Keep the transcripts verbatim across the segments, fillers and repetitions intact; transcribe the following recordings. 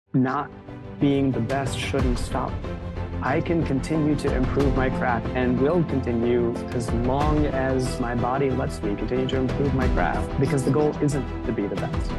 not being the best shouldn't stop. I can continue to improve my craft and will continue as long as my body lets me continue to improve my craft, because the goal isn't to be the best.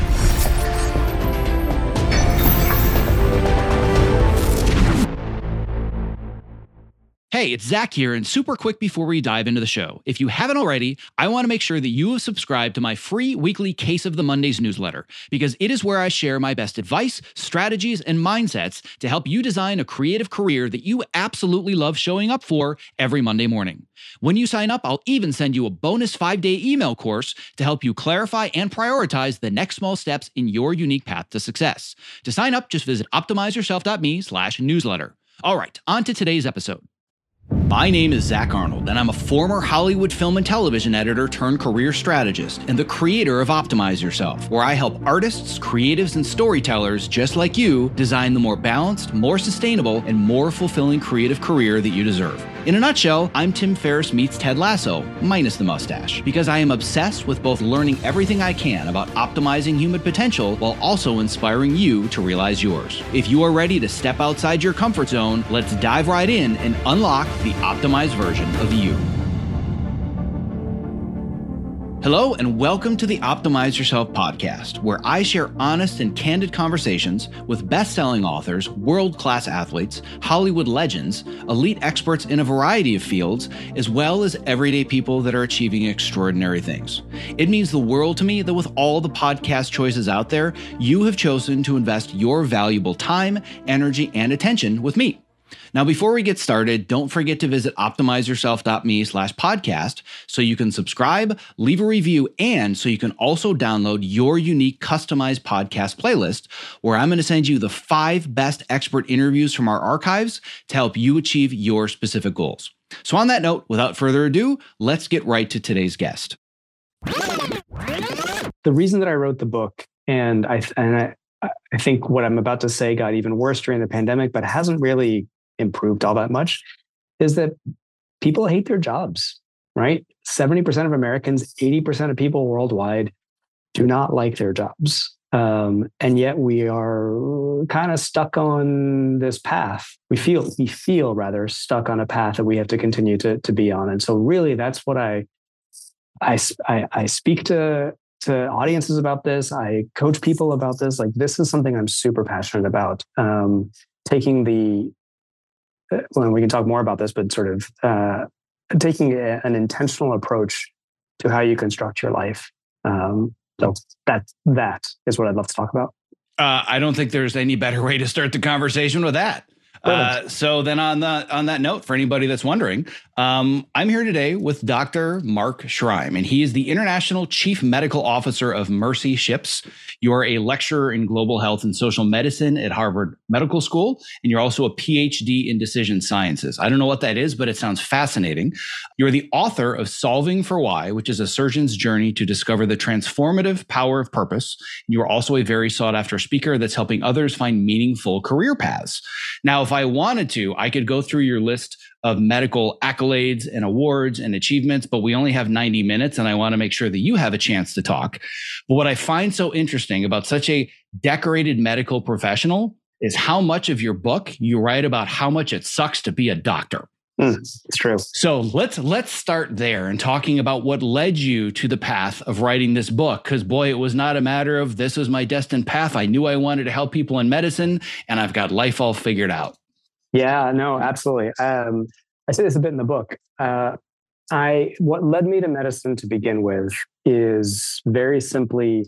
Hey, it's Zach here, and super quick before we dive into the show. If you haven't already, I want to make sure that you have subscribed to my free weekly Case of the Mondays newsletter, because it is where I share my best advice, strategies, and mindsets to help you design a creative career that you absolutely love showing up for every Monday morning. When you sign up, I'll even send you a bonus five-day email course to help you clarify and prioritize the next small steps in your unique path to success. To sign up, just visit optimizeyourself.me slash newsletter. All right, on to today's episode. My name is Zach Arnold, and I'm a former Hollywood film and television editor turned career strategist and the creator of Optimize Yourself, where I help artists, creatives, and storytellers just like you design the more balanced, more sustainable, and more fulfilling creative career that you deserve. In a nutshell, I'm Tim Ferriss meets Ted Lasso, minus the mustache, because I am obsessed with both learning everything I can about optimizing human potential while also inspiring you to realize yours. If you are ready to step outside your comfort zone, let's dive right in and unlock the optimized version of you. Hello, and welcome to the Optimize Yourself podcast, where I share honest and candid conversations with best-selling authors, world-class athletes, Hollywood legends, elite experts in a variety of fields, as well as everyday people that are achieving extraordinary things. It means the world to me that with all the podcast choices out there, you have chosen to invest your valuable time, energy, and attention with me. Now, before we get started, don't forget to visit optimizeyourself.me slash podcast so you can subscribe, leave a review, and so you can also download your unique customized podcast playlist, where I'm going to send you the five best expert interviews from our archives to help you achieve your specific goals. So on that note, without further ado, let's get right to today's guest. The reason that I wrote the book, and I and I, I think what I'm about to say got even worse during the pandemic, but hasn't really improved all that much, is that people hate their jobs, right? seventy percent of Americans, eighty percent of people worldwide do not like their jobs. Um, and yet we are kind of stuck on this path. We feel, we feel rather stuck on a path that we have to continue to, to be on. And so really that's what I, I, I, I speak to, to audiences about this. I coach people about this. Like, this is something I'm super passionate about. Um, taking the, well, we can talk more about this, but sort of uh, taking a, an intentional approach to how you construct your life. Um, so that that is what I'd love to talk about. Uh, I don't think there's any better way to start the conversation with that. Uh, so then on the, on that note, for anybody that's wondering, um, I'm here today with Doctor Mark Schreim, and he is the International Chief Medical Officer of Mercy Ships. You are a lecturer in global health and social medicine at Harvard Medical School, and you're also a P H D in decision sciences. I don't know what that is, but it sounds fascinating. You're the author of Solving for Why, which is a surgeon's journey to discover the transformative power of purpose. You are also a very sought after speaker that's helping others find meaningful career paths. Now, if I wanted to, I could go through your list of medical accolades and awards and achievements, but we only have ninety minutes, and I want to make sure that you have a chance to talk. But what I find so interesting about such a decorated medical professional is how much of your book you write about how much it sucks to be a doctor. Mm, it's true. So let's let's start there and talking about what led you to the path of writing this book. Because boy, it was not a matter of this is my destined path. I knew I wanted to help people in medicine, and I've got life all figured out. Yeah, no, absolutely. Um, I say this a bit in the book. Uh, I what led me to medicine to begin with is very simply,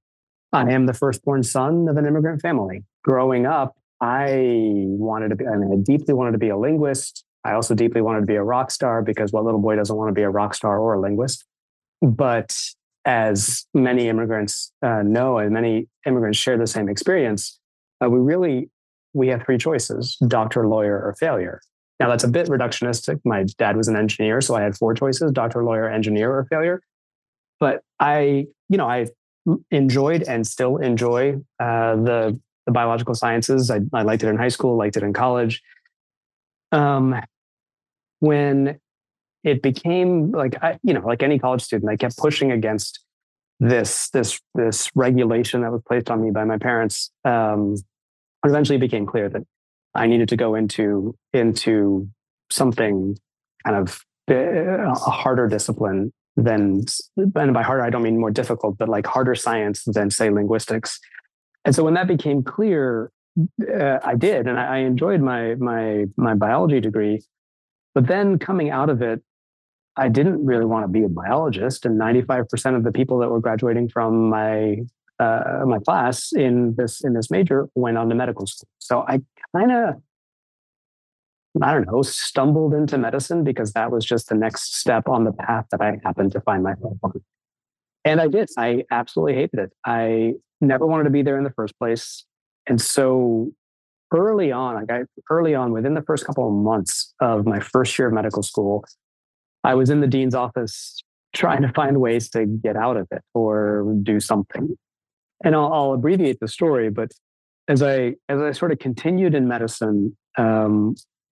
I am the firstborn son of an immigrant family. Growing up, I wanted to be, I mean, I deeply wanted to be a linguist. I also deeply wanted to be a rock star, because what little boy doesn't want to be a rock star or a linguist? But as many immigrants uh, know, and many immigrants share the same experience, uh, we really, we have three choices: doctor, lawyer, or failure. Now, that's a bit reductionistic. My dad was an engineer, so I had four choices: doctor, lawyer, engineer, or failure. But I, you know, I enjoyed and still enjoy uh, the, the biological sciences. I, I liked it in high school, liked it in college. Um, when it became like, I, you know, like any college student, I kept pushing against this, this, this regulation that was placed on me by my parents. Um, But eventually it became clear that I needed to go into, into something kind of a harder discipline than, and by harder, I don't mean more difficult, but like harder science than, say, linguistics. And so when that became clear, uh, I did, and I, I enjoyed my my my biology degree. But then coming out of it, I didn't really want to be a biologist, and ninety-five percent of the people that were graduating from my uh, my class in this in this major went on to medical school. So I kind of, I don't know, stumbled into medicine because that was just the next step on the path that I happened to find myself on. And I did. I absolutely hated it. I never wanted to be there in the first place. And so early on, like I, early on, within the first couple of months of my first year of medical school, I was in the dean's office trying to find ways to get out of it or do something. And I'll, I'll abbreviate the story, but as I as I sort of continued in medicine, um,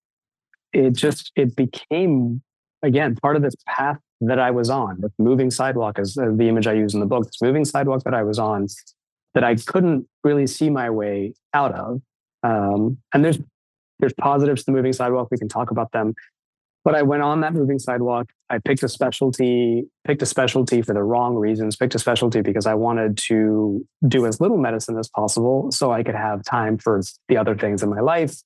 it just it became, again, part of this path that I was on. This moving sidewalk is the image I use in the book. This moving sidewalk that I was on, that I couldn't really see my way out of. Um, and there's there's positives to the moving sidewalk. We can talk about them. But I went on that moving sidewalk. I picked a specialty, picked a specialty for the wrong reasons, picked a specialty because I wanted to do as little medicine as possible so I could have time for the other things in my life.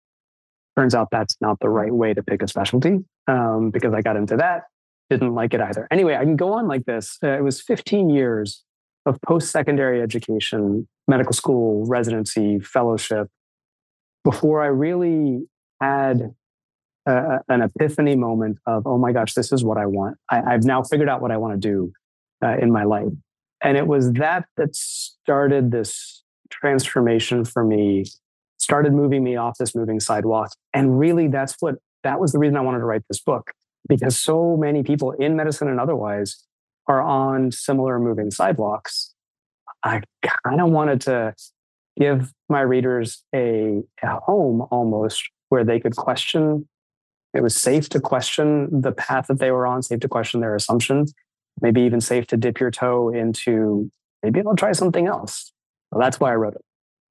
Turns out that's not the right way to pick a specialty, um, because I got into that, didn't like it either. Anyway, I can go on like this. Uh, it was fifteen years of post-secondary education, medical school, residency, fellowship, before I really had Uh, an epiphany moment of, oh my gosh, this is what I want. I, I've now figured out what I want to do uh, in my life. And it was that that started this transformation for me, started moving me off this moving sidewalk. And really, that's what, that was the reason I wanted to write this book, because so many people in medicine and otherwise are on similar moving sidewalks. I kind of wanted to give my readers a, a home almost where they could question. It was safe to question the path that they were on, safe to question their assumptions, maybe even safe to dip your toe into, maybe I'll try something else. Well, that's why I wrote it.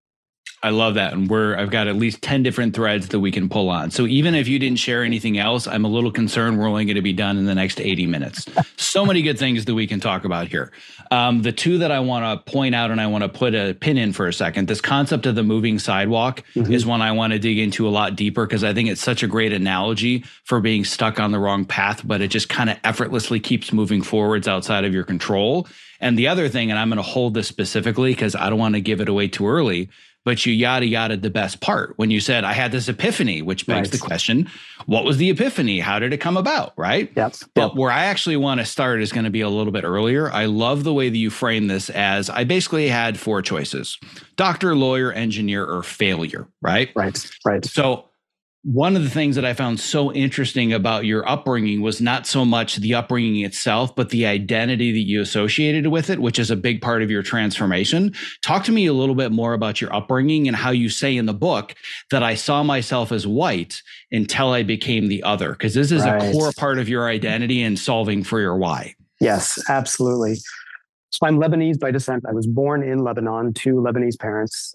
I love that. And we're, I've got at least ten different threads that we can pull on. So even if you didn't share anything else, I'm a little concerned we're only going to be done in the next eighty minutes. So many good things that we can talk about here. Um, the two that I want to point out and I want to put a pin in for a second, this concept of the moving sidewalk mm-hmm. is one I want to dig into a lot deeper, because I think it's such a great analogy for being stuck on the wrong path, but it just kind of effortlessly keeps moving forwards outside of your control. And the other thing, and I'm going to hold this specifically because I don't want to give it away too early, but you yada yada the best part when you said I had this epiphany, which begs right. the question, what was the epiphany? How did it come about? Right. Yep. But yep. where I actually want to start is going to be a little bit earlier. I love the way that you frame this as I basically had four choices: doctor, lawyer, engineer, or failure. Right. Right. Right. So one of the things that I found so interesting about your upbringing was not so much the upbringing itself, but the identity that you associated with it, which is a big part of your transformation. Talk to me a little bit more about your upbringing and how you say in the book that I saw myself as white until I became the other, because this is right. a core part of your identity and solving for your why. Yes, absolutely. So I'm Lebanese by descent. I was born in Lebanon to Lebanese parents.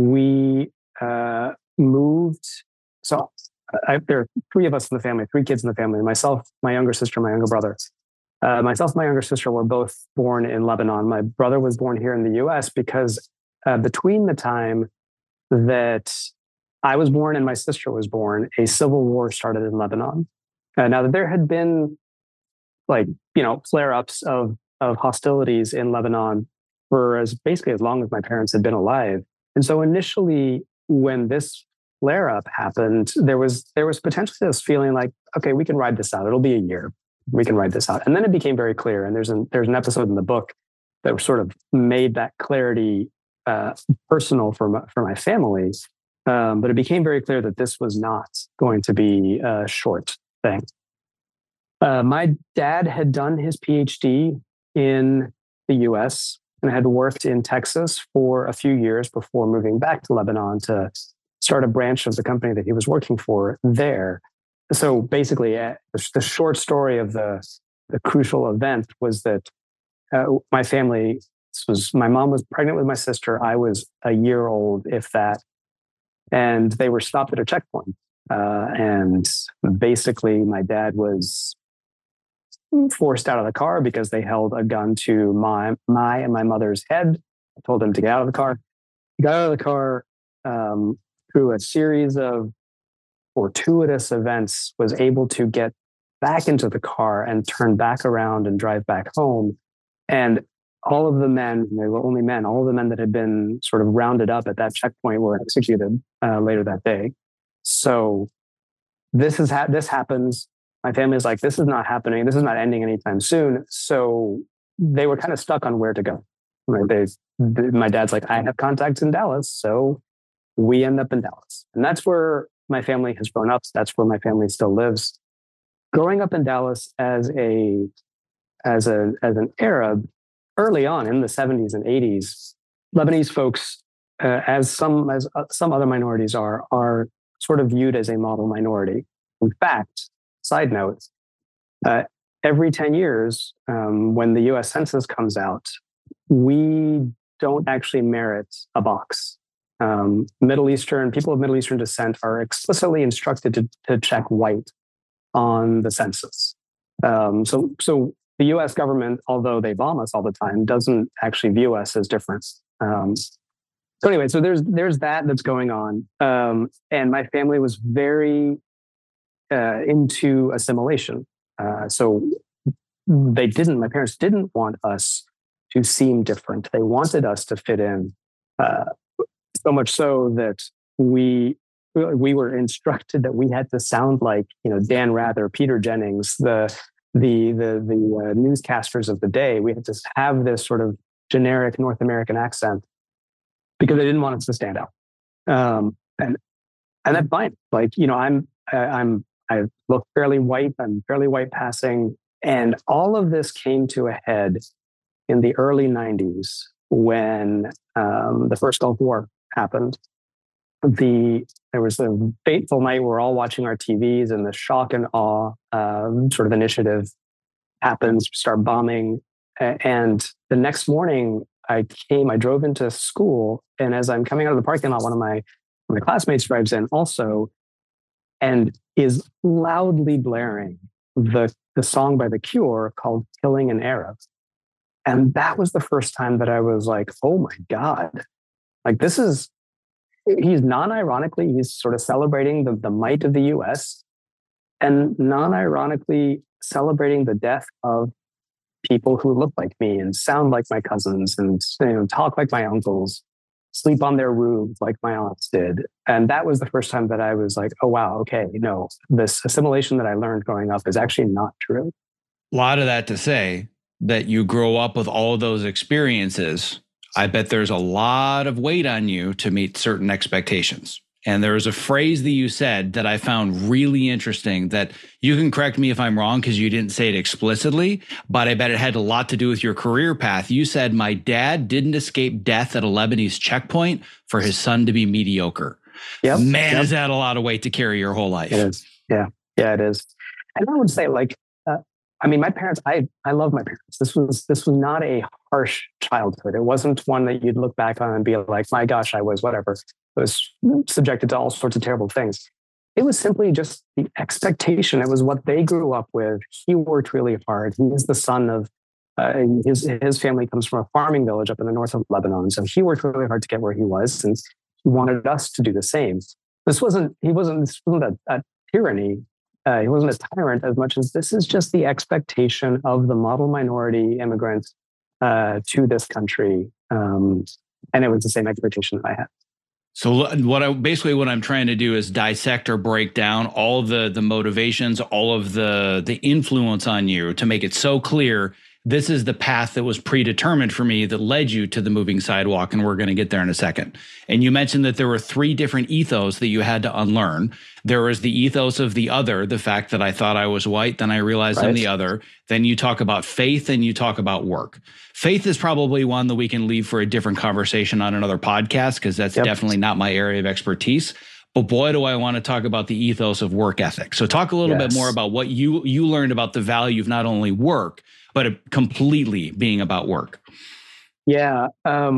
We uh, moved. So I, there are three of us in the family, three kids in the family, myself, my younger sister, my younger brother. Uh, myself and my younger sister were both born in Lebanon. My brother was born here in the U S because uh, between the time that I was born and my sister was born, a civil war started in Lebanon. Uh, now, that there had been like, you know, flare-ups of, of hostilities in Lebanon for as basically as long as my parents had been alive. And so initially, when this flare-up happened, there was there was potentially this feeling like, okay, we can ride this out. It'll be a year. We can ride this out. And then it became very clear. And there's an there's an episode in the book that sort of made that clarity uh, personal for my, for my family. Um, but it became very clear that this was not going to be a short thing. Uh, my dad had done his PhD in the U S and had worked in Texas for a few years before moving back to Lebanon to start a branch of the company that he was working for there. So basically, uh, the short story of the, the crucial event was that uh, my family, this was my mom was pregnant with my sister. I was a year old, if that. and they were stopped at a checkpoint. Uh, and basically, my dad was forced out of the car because they held a gun to my my and my mother's head. I told him to get out of the car. He got out of the car um, through a series of fortuitous events, was able to get back into the car and turn back around and drive back home. And all of the men, they were only men, all of the men that had been sort of rounded up at that checkpoint were executed uh, later that day. So this is ha- this happens. My family is like, this is not happening. This is not ending anytime soon. So they were kind of stuck on where to go. Right? They, they, my dad's like, I have contacts in Dallas, so we end up in Dallas, and that's where my family has grown up. That's where my family still lives. Growing up in Dallas as a as a as an Arab, early on in the seventies and eighties, Lebanese folks, uh, as some as uh, some other minorities are, are sort of viewed as a model minority. In fact, side note, uh, every ten years, um, when the U S Census comes out, we don't actually merit a box. Um, Middle Eastern, people of Middle Eastern descent are explicitly instructed to, to check white on the census. Um, so, so the U S government, although they bomb us all the time, doesn't actually view us as different. Um, so anyway, so there's there's that that's going on, um, and my family was very uh, into assimilation. Uh, so they didn't. My parents didn't want us to seem different. They wanted us to fit in. Uh, so much so that we we were instructed that we had to sound like, you know, Dan Rather, Peter Jennings, the the the the uh, newscasters of the day. We had to have this sort of generic North American accent because they didn't want us to stand out. Um, and and that's fine. Like, you know, I'm I, I'm I look fairly white. I'm fairly white passing, and all of this came to a head in the early nineties when um, the first Gulf War happened. The there was a fateful night. We're all watching our T Vs, and the shock and awe um, sort of initiative happens. Start bombing, and the next morning, I came. I drove into school, and as I'm coming out of the parking lot, one of my my classmates drives in also, and is loudly blaring the the song by The Cure called "Killing an Arab," and that was the first time that I was like, "Oh my God!" Like, this is. He's non-ironically, he's sort of celebrating the, the might of the U S and non-ironically celebrating the death of people who look like me and sound like my cousins and, you know, talk like my uncles, sleep on their roofs like my aunts did. And that was the first time that I was like, oh, wow, okay, no, this assimilation that I learned growing up is actually not true. A lot of that to say that you grow up with all of those experiences. I bet there's a lot of weight on you to meet certain expectations. And there was a phrase that you said that I found really interesting that you can correct me if I'm wrong because you didn't say it explicitly, but I bet it had a lot to do with your career path. You said, my dad didn't escape death at a Lebanese checkpoint for his son to be mediocre. Yep. Man, yep. Is that a lot of weight to carry your whole life? It is. Yeah. Yeah, it is. And I would say, like, uh, I mean, my parents, I, I love my parents. This was, this was not a harsh childhood. It wasn't one that you'd look back on and be like, my gosh, I was whatever. I was subjected to all sorts of terrible things. It was simply just the expectation. It was what they grew up with. He worked really hard. He is the son of, uh, his, his family comes from a farming village up in the north of Lebanon. So he worked really hard to get where he was, and he wanted us to do the same. This wasn't, he wasn't, this wasn't a, a tyranny. Uh, he wasn't a tyrant as much as this is just the expectation of the model minority immigrant uh, to this country. Um, and it was the same expectation that I had. So what I basically what I'm trying to do is dissect or break down all the the motivations, all of the the influence on you to make it so clear this is the path that was predetermined for me that led you to the moving sidewalk, and we're going to get there in a second. And you mentioned that there were three different ethos that you had to unlearn. There was the ethos of the other, the fact that I thought I was white, then I realized right. I'm the other. Then you talk about faith and you talk about work. Faith is probably one that we can leave for a different conversation on another podcast, because that's yep. definitely not my area of expertise. But boy, do I want to talk about the ethos of work ethic. So talk a little yes. bit more about what you you learned about the value of not only work, but completely being about work. Yeah. Um,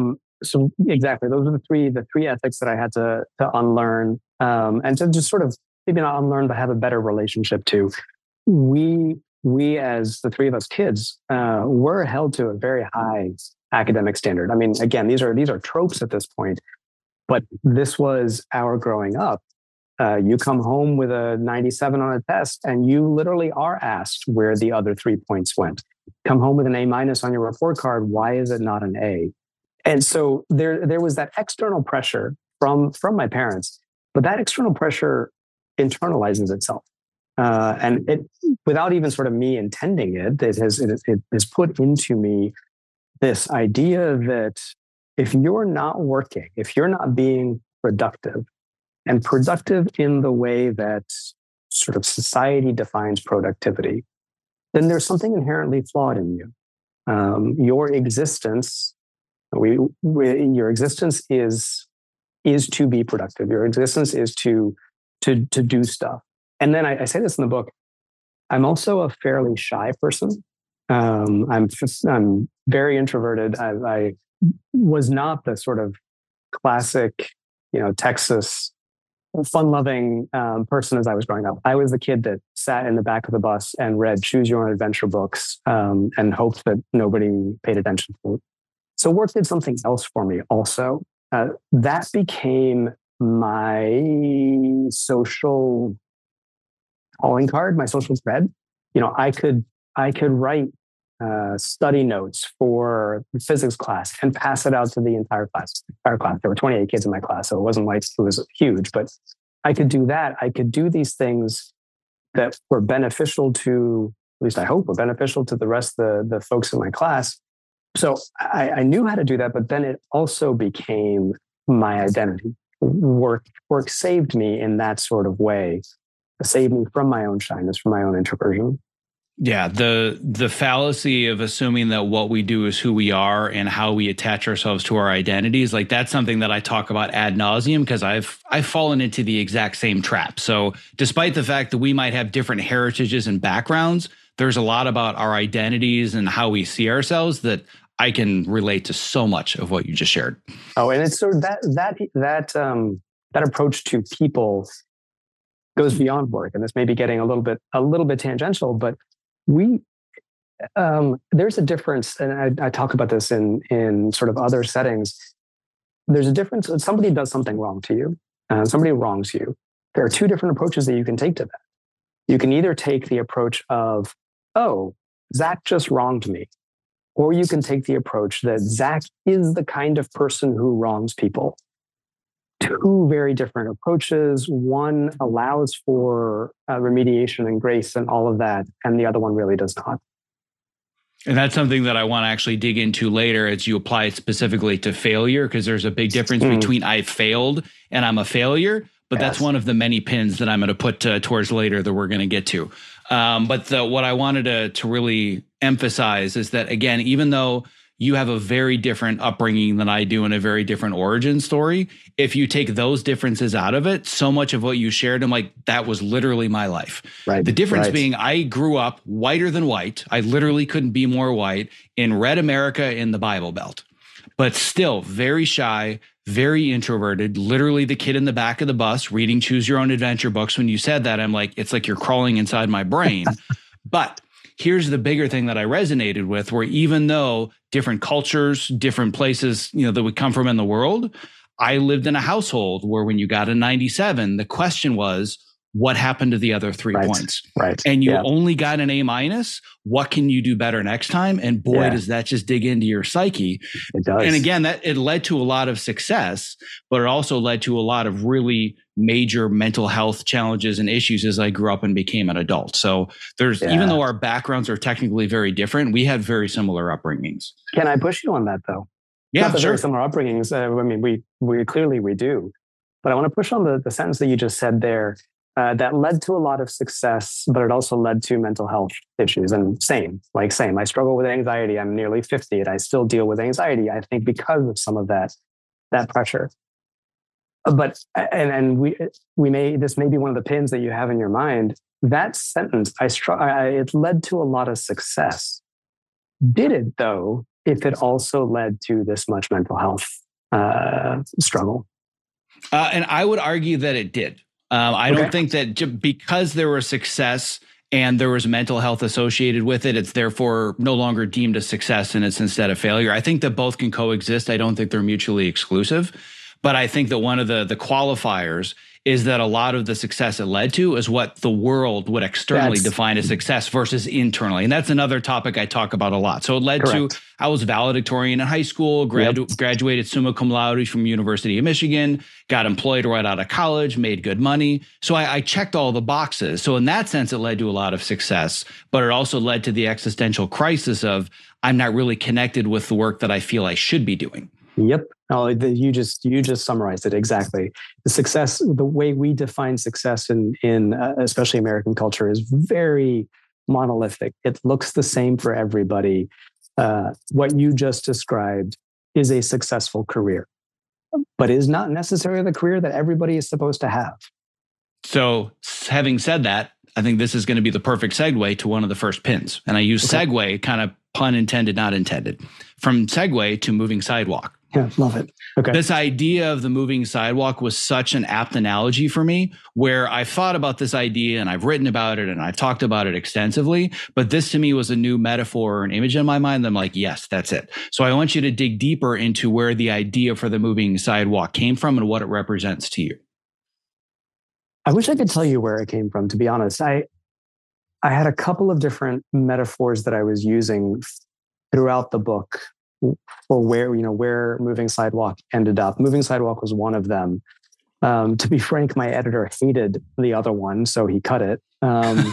so exactly, those are the three the three ethics that I had to to unlearn, um, and to just sort of maybe not unlearn, but have a better relationship to. We we as the three of us kids uh, were held to a very high academic standard. I mean, again, these are these are tropes at this point, but this was our growing up. Uh, you come home with a ninety-seven on a test, and you literally are asked where the other three points went. Come home with an A minus on your report card. Why is it not an A? And so there, there was that external pressure from from my parents, but that external pressure internalizes itself, uh, and it, without even sort of me intending it, it has it, it has put into me this idea that if you're not working, if you're not being productive, and productive in the way that sort of society defines productivity, then there's something inherently flawed in you. Um, your existence, we, we, your existence is is to be productive. Your existence is to to to do stuff. And then I, I say this in the book. I'm also a fairly shy person. Um, I'm just, I'm very introverted. I, I was not the sort of classic, you know, Texas fun-loving um, person as I was growing up. I was the kid that sat in the back of the bus and read Choose Your Own Adventure books um, and hoped that nobody paid attention to it. So work did something else for me also. Uh, that became my social calling card, my social cred. You know, I could I could write uh, study notes for the physics class and pass it out to the entire class. Entire class. There were twenty-eight kids in my class, so it wasn't like it was huge, but I could do that. I could do these things that were beneficial to, at least I hope, were beneficial to the rest of the, the folks in my class. So I, I knew how to do that, but then it also became my identity. Work work saved me in that sort of way. It saved me from my own shyness, from my own introversion. Yeah, the the fallacy of assuming that what we do is who we are and how we attach ourselves to our identities, like that's something that I talk about ad nauseum because I've I've fallen into the exact same trap. So despite the fact that we might have different heritages and backgrounds, there's a lot about our identities and how we see ourselves that I can relate to so much of what you just shared. Oh, and it's sort of that that that um, that approach to people goes beyond work, and this may be getting a little bit a little bit tangential, but we um, there's a difference, and I, I talk about this in in sort of other settings. There's a difference when somebody does something wrong to you, uh, somebody wrongs you. There are two different approaches that you can take to that. You can either take the approach of, "Oh, Zach just wronged me," or you can take the approach that Zach is the kind of person who wrongs people. Two very different approaches. One allows for uh, remediation and grace and all of that, and the other one really does not. And that's something that I want to actually dig into later as you apply it specifically to failure, because there's a big difference mm. between I failed and I'm a failure. But yes. That's one of the many pins that I'm going to put uh, towards later that we're going to get to. Um, but the, what I wanted to, to really emphasize is that, again, even though you have a very different upbringing than I do and a very different origin story, if you take those differences out of it, so much of what you shared, I'm like, that was literally my life. Right. The difference right. being I grew up whiter than white. I literally couldn't be more white in red America in the Bible Belt, but still very shy, very introverted, literally the kid in the back of the bus reading Choose Your Own Adventure books. When you said that, I'm like, it's like you're crawling inside my brain. But here's the bigger thing that I resonated with, where even though different cultures, different places, you know, that we come from in the world, I lived in a household where when you got a ninety-seven, the question was, what happened to the other three right. points? Right. And you yeah. only got an A minus. What can you do better next time? And boy, yeah. does that just dig into your psyche. It does. And again, that it led to a lot of success, but it also led to a lot of really major mental health challenges and issues as I grew up and became an adult. So there's, yeah. even though our backgrounds are technically very different, we had very similar upbringings. Can I push you on that though? Yeah, Not sure. Very similar upbringings. Uh, I mean, we we clearly we do, but I want to push on the, the sentence that you just said there. Uh, that led to a lot of success, but it also led to mental health issues. And same, like same. I struggle with anxiety. I'm nearly fifty, and I still deal with anxiety. I think because of some of that that pressure. But and and we we may this may be one of the pins that you have in your mind. That sentence, I, str- I it led to a lot of success. Did it though? If it also led to this much mental health uh, struggle? Uh, and I would argue that it did. Um, I Okay. don't think that j- because there was success and there was mental health associated with it, it's therefore no longer deemed a success and it's instead a failure. I think that both can coexist. I don't think they're mutually exclusive. But I think that one of the the qualifiers is that a lot of the success it led to is what the world would externally That's, define as success versus internally. And that's another topic I talk about a lot. So it led correct. to, I was valedictorian in high school, gradu- Yep. graduated summa cum laude from University of Michigan, got employed right out of college, made good money. So I, I checked all the boxes. So in that sense, it led to a lot of success, but it also led to the existential crisis of I'm not really connected with the work that I feel I should be doing. Yep. Oh, the, you just you just summarized it exactly. The success, the way we define success in in uh, especially American culture, is very monolithic. It looks the same for everybody. Uh, what you just described is a successful career, but is not necessarily the career that everybody is supposed to have. So, having said that, I think this is going to be the perfect segue to one of the first pins, and I use Okay. segue, kind of pun intended, not intended, from segue to moving sidewalk. Yeah, love it. Okay. This idea of the moving sidewalk was such an apt analogy for me, where I've thought about this idea and I've written about it and I've talked about it extensively. But this to me was a new metaphor or an image in my mind. I'm like, yes, that's it. So I want you to dig deeper into where the idea for the moving sidewalk came from and what it represents to you. I wish I could tell you where it came from, to be honest. I I had a couple of different metaphors that I was using throughout the book for where, you know, where Moving Sidewalk ended up. Moving Sidewalk was one of them. Um, to be frank, my editor hated the other one, so he cut it. Um,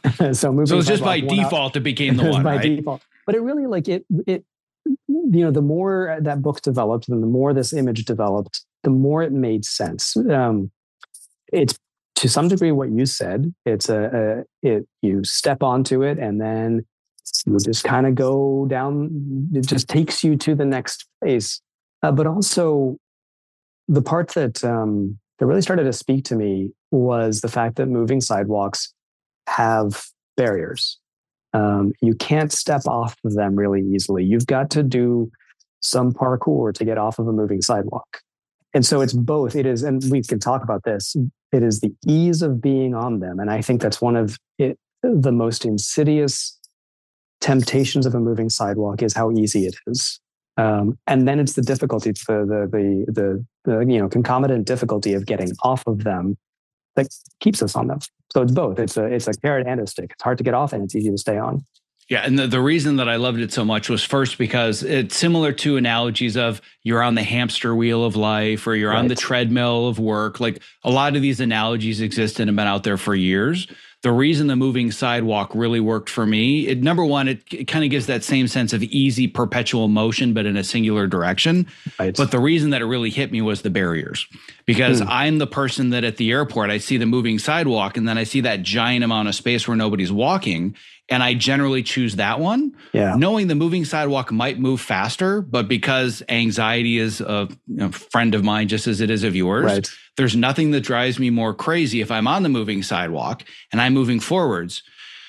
so moving so it's just by Sidewalk won out. default it became the It was one, by right? default. But it really, like it, it, you know, the more that book developed and the more this image developed, the more it made sense. Um, it's to some degree what you said. It's a, a it you step onto it and then you just kind of go down. It just takes you to the next phase. Uh, but also, the part that um, that really started to speak to me was the fact that moving sidewalks have barriers. Um, you can't step off of them really easily. You've got to do some parkour to get off of a moving sidewalk. And so it's both. It is, and we can talk about this. It is the ease of being on them. And I think that's one of it, the most insidious temptations of a moving sidewalk is how easy it is. Um, and then it's the difficulty, the, the, the, the, the, you know, concomitant difficulty of getting off of them that keeps us on them. So it's both. It's a, it's a carrot and a stick. It's hard to get off and it's easy to stay on. Yeah. And the, the reason that I loved it so much was first because it's similar to analogies of you're on the hamster wheel of life or you're right. on the treadmill of work. Like a lot of these analogies exist and have been out there for years. The reason the moving sidewalk really worked for me, it, number one, it, it kind of gives that same sense of easy perpetual motion, but in a singular direction. Right. But the reason that it really hit me was the barriers, because hmm. I'm the person that at the airport, I see the moving sidewalk and then I see that giant amount of space where nobody's walking. And I generally choose that one, yeah. knowing the moving sidewalk might move faster, but because anxiety is a you know, friend of mine, just as it is of yours, right. there's nothing that drives me more crazy if I'm on the moving sidewalk and I'm moving forwards.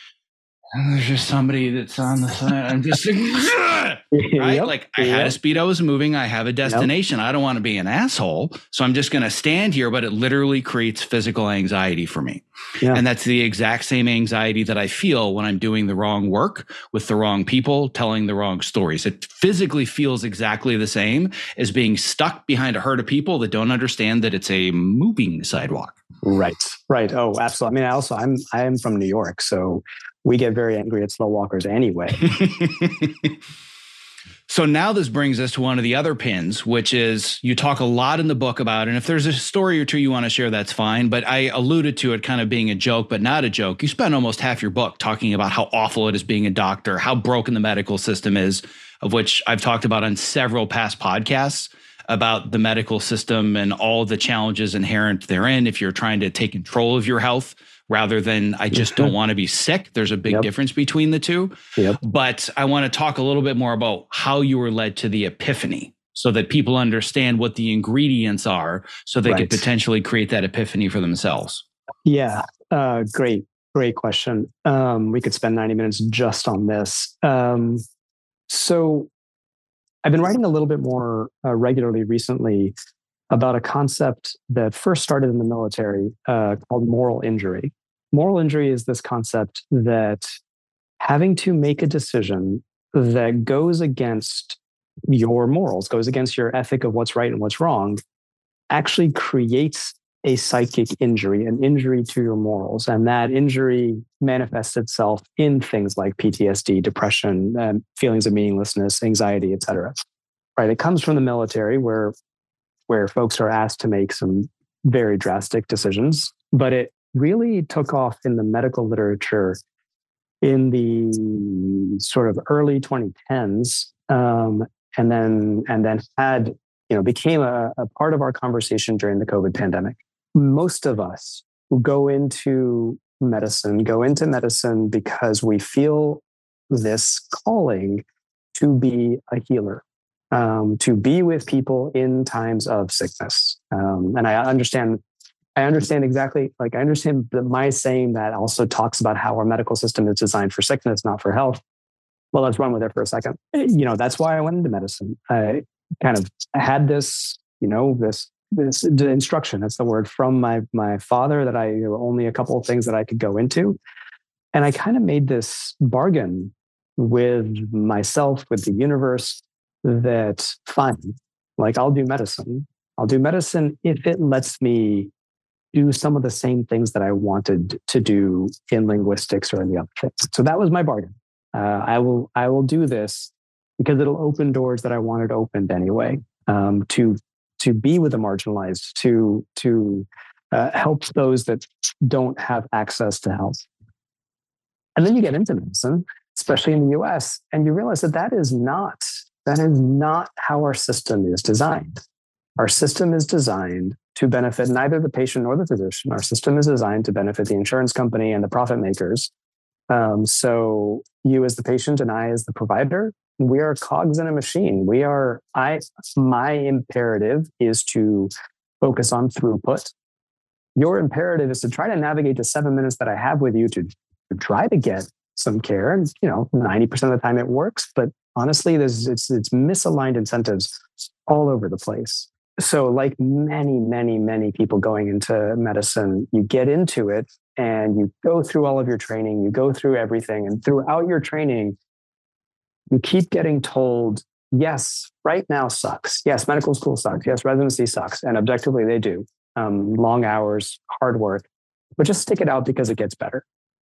And there's just somebody that's on the side. I'm just like, right? Yep. Like I had yep. a speed I was moving. I have a destination. Yep. I don't want to be an asshole. So I'm just going to stand here, but it literally creates physical anxiety for me. Yeah. And that's the exact same anxiety that I feel when I'm doing the wrong work with the wrong people, telling the wrong stories. It physically feels exactly the same as being stuck behind a herd of people that don't understand that it's a moving sidewalk. Right. Right. Oh, absolutely. I mean, also I'm, I'm from New York, so we get very angry at slow walkers anyway. So now this brings us to one of the other pins, which is you talk a lot in the book about, and if there's a story or two you want to share, that's fine. But I alluded to it kind of being a joke, but not a joke. You spend almost half your book talking about how awful it is being a doctor, how broken the medical system is, of which I've talked about on several past podcasts about the medical system and all the challenges inherent therein if you're trying to take control of your health. Rather than I just don't want to be sick. There's a big yep. difference between the two. Yep. But I want to talk a little bit more about how you were led to the epiphany so that people understand what the ingredients are so they right. could potentially create that epiphany for themselves. Yeah, uh, great, great question. Um, we could spend ninety minutes just on this. Um, so I've been writing a little bit more uh, regularly recently about a concept that first started in the military uh, called moral injury. Moral injury is this concept that having to make a decision that goes against your morals, goes against your ethic of what's right and what's wrong, actually creates a psychic injury, an injury to your morals. And that injury manifests itself in things like P T S D, depression, um, feelings of meaninglessness, anxiety, et cetera. Right? It comes from the military where, where folks are asked to make some very drastic decisions, but it really took off in the medical literature in the sort of early twenty tens, um, and then and then had, you know, became a, a part of our conversation during the COVID pandemic. Most of us who go into medicine go into medicine because we feel this calling to be a healer, um, to be with people in times of sickness. Um, and I understand. I understand exactly, like I understand that my saying that also talks about how our medical system is designed for sickness, not for health. Well, let's run with it for a second. You know, that's why I went into medicine. I kind of had this, you know, this this instruction, that's the word, from my my father that I, there were only a couple of things that I could go into. And I kind of made this bargain with myself, with the universe, that fine, like I'll do medicine. I'll do medicine if it lets me do some of the same things that I wanted to do in linguistics or in the other things. So that was my bargain. Uh, I will, I will do this because it'll open doors that I wanted opened anyway. Um, to to be with the marginalized, to to uh, help those that don't have access to health. And then you get into medicine, especially in the U S, and you realize that that is not that is not how our system is designed. Our system is designed to benefit neither the patient nor the physician. Our system is designed to benefit the insurance company and the profit makers. Um, so you as the patient and I as the provider, we are cogs in a machine. We are, I, my imperative is to focus on throughput. Your imperative is to try to navigate the seven minutes that I have with you to, to try to get some care. And, you know, ninety percent of the time it works, but honestly, there's, it's, it's misaligned incentives all over the place. So like many, many, many people going into medicine, you get into it and you go through all of your training, you go through everything. And throughout your training, you keep getting told, yes, right now sucks. Yes, medical school sucks. Yes, residency sucks. And objectively, they do. Um, long hours, hard work, but just stick it out because it gets better.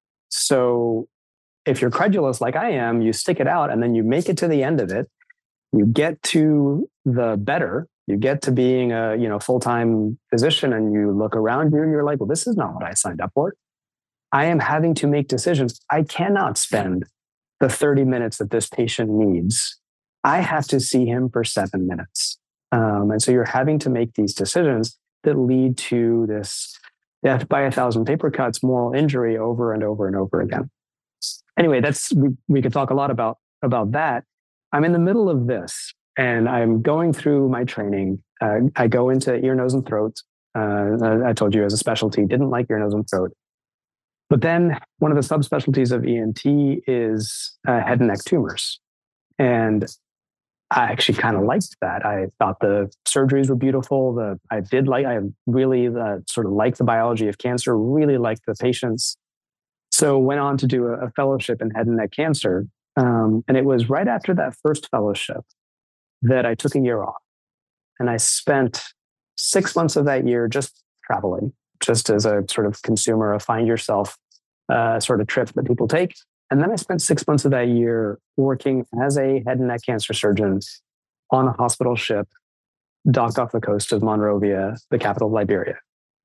So if you're credulous like I am, you stick it out and then you make it to the end of it. You get to the better. You get to being a, you know, full-time physician and you look around you and you're like, well, this is not what I signed up for. I am having to make decisions. I cannot spend the thirty minutes that this patient needs. I have to see him for seven minutes. Um, and so you're having to make these decisions that lead to this death by a thousand paper cuts, moral injury over and over and over again. Anyway, that's, we, we could talk a lot about, about that. I'm in the middle of this. And I'm going through my training. Uh, I go into ear, nose, and throat. Uh, I told you as a specialty, didn't like ear, nose, and throat. But then one of the subspecialties of E N T is uh, head and neck tumors. And I actually kind of liked that. I thought the surgeries were beautiful. The I did like, I really uh, sort of liked the biology of cancer, really liked the patients. So went on to do a, a fellowship in head and neck cancer. Um, and it was right after that first fellowship that I took a year off. And I spent six months of that year just traveling, just as a sort of consumer of find yourself uh, sort of trip that people take. And then I spent six months of that year working as a head and neck cancer surgeon on a hospital ship docked off the coast of Monrovia, the capital of Liberia.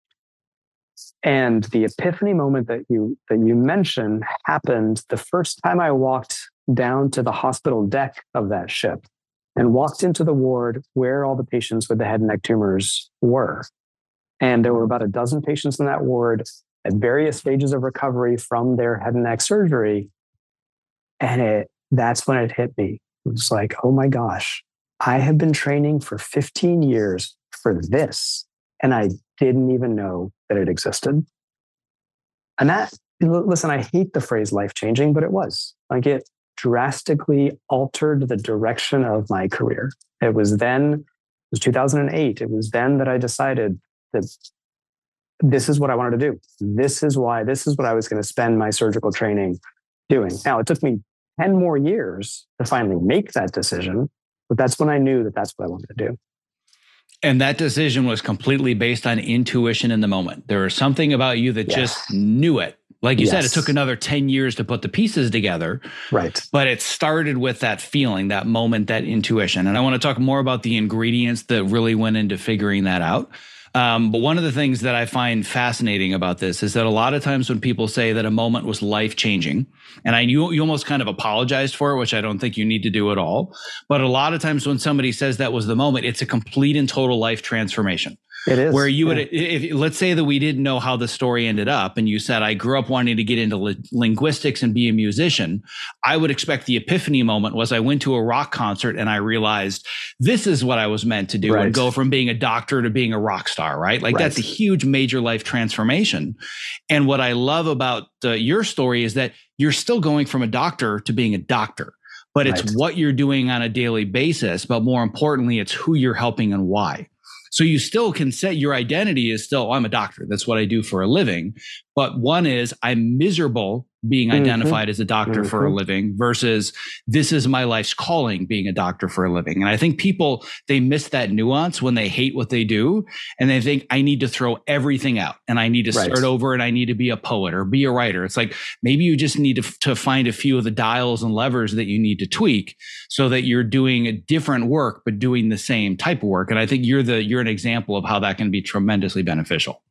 And the epiphany moment that you that you mentioned happened the first time I walked down to the hospital deck of that ship and walked into the ward where all the patients with the head and neck tumors were. And there were about a dozen patients in that ward at various stages of recovery from their head and neck surgery. And it that's when it hit me. It was like, oh my gosh, I have been training for fifteen years for this. And I didn't even know that it existed. And that, listen, I hate the phrase life-changing, but it was. Like it drastically altered the direction of my career. It was then, it was two thousand eight. It was then that I decided that this is what I wanted to do. This is why, this is what I was going to spend my surgical training doing. Now, it took me ten more years to finally make that decision, but that's when I knew that that's what I wanted to do. And that decision was completely based on intuition in the moment. There was something about you that yes. just knew it. Like you yes. said, it took another ten years to put the pieces together. Right. But it started with that feeling, that moment, that intuition. And I want to talk more about the ingredients that really went into figuring that out. Um, but one of the things that I find fascinating about this is that a lot of times when people say that a moment was life-changing, and I you, you almost kind of apologized for it, which I don't think you need to do at all. But a lot of times when somebody says that was the moment, it's a complete and total life transformation. It is. Where you yeah. would, if, let's say that we didn't know how the story ended up and you said, I grew up wanting to get into li- linguistics and be a musician. I would expect the epiphany moment was I went to a rock concert and I realized this is what I was meant to do right. and go from being a doctor to being a rock star, right? Like right. that's a huge major life transformation. And what I love about uh, your story is that you're still going from a doctor to being a doctor, but it's right. what you're doing on a daily basis. But more importantly, it's who you're helping and why. So you still can set your identity as still, oh, I'm a doctor. That's what I do for a living. But one is I'm miserable being mm-hmm. identified as a doctor mm-hmm. for a living versus this is my life's calling, being a doctor for a living. And I think people, they miss that nuance when they hate what they do. And they think I need to throw everything out and I need to right. start over and I need to be a poet or be a writer. It's like, maybe you just need to, to find a few of the dials and levers that you need to tweak so that you're doing a different work, but doing the same type of work. And I think you're the, you're an example of how that can be tremendously beneficial.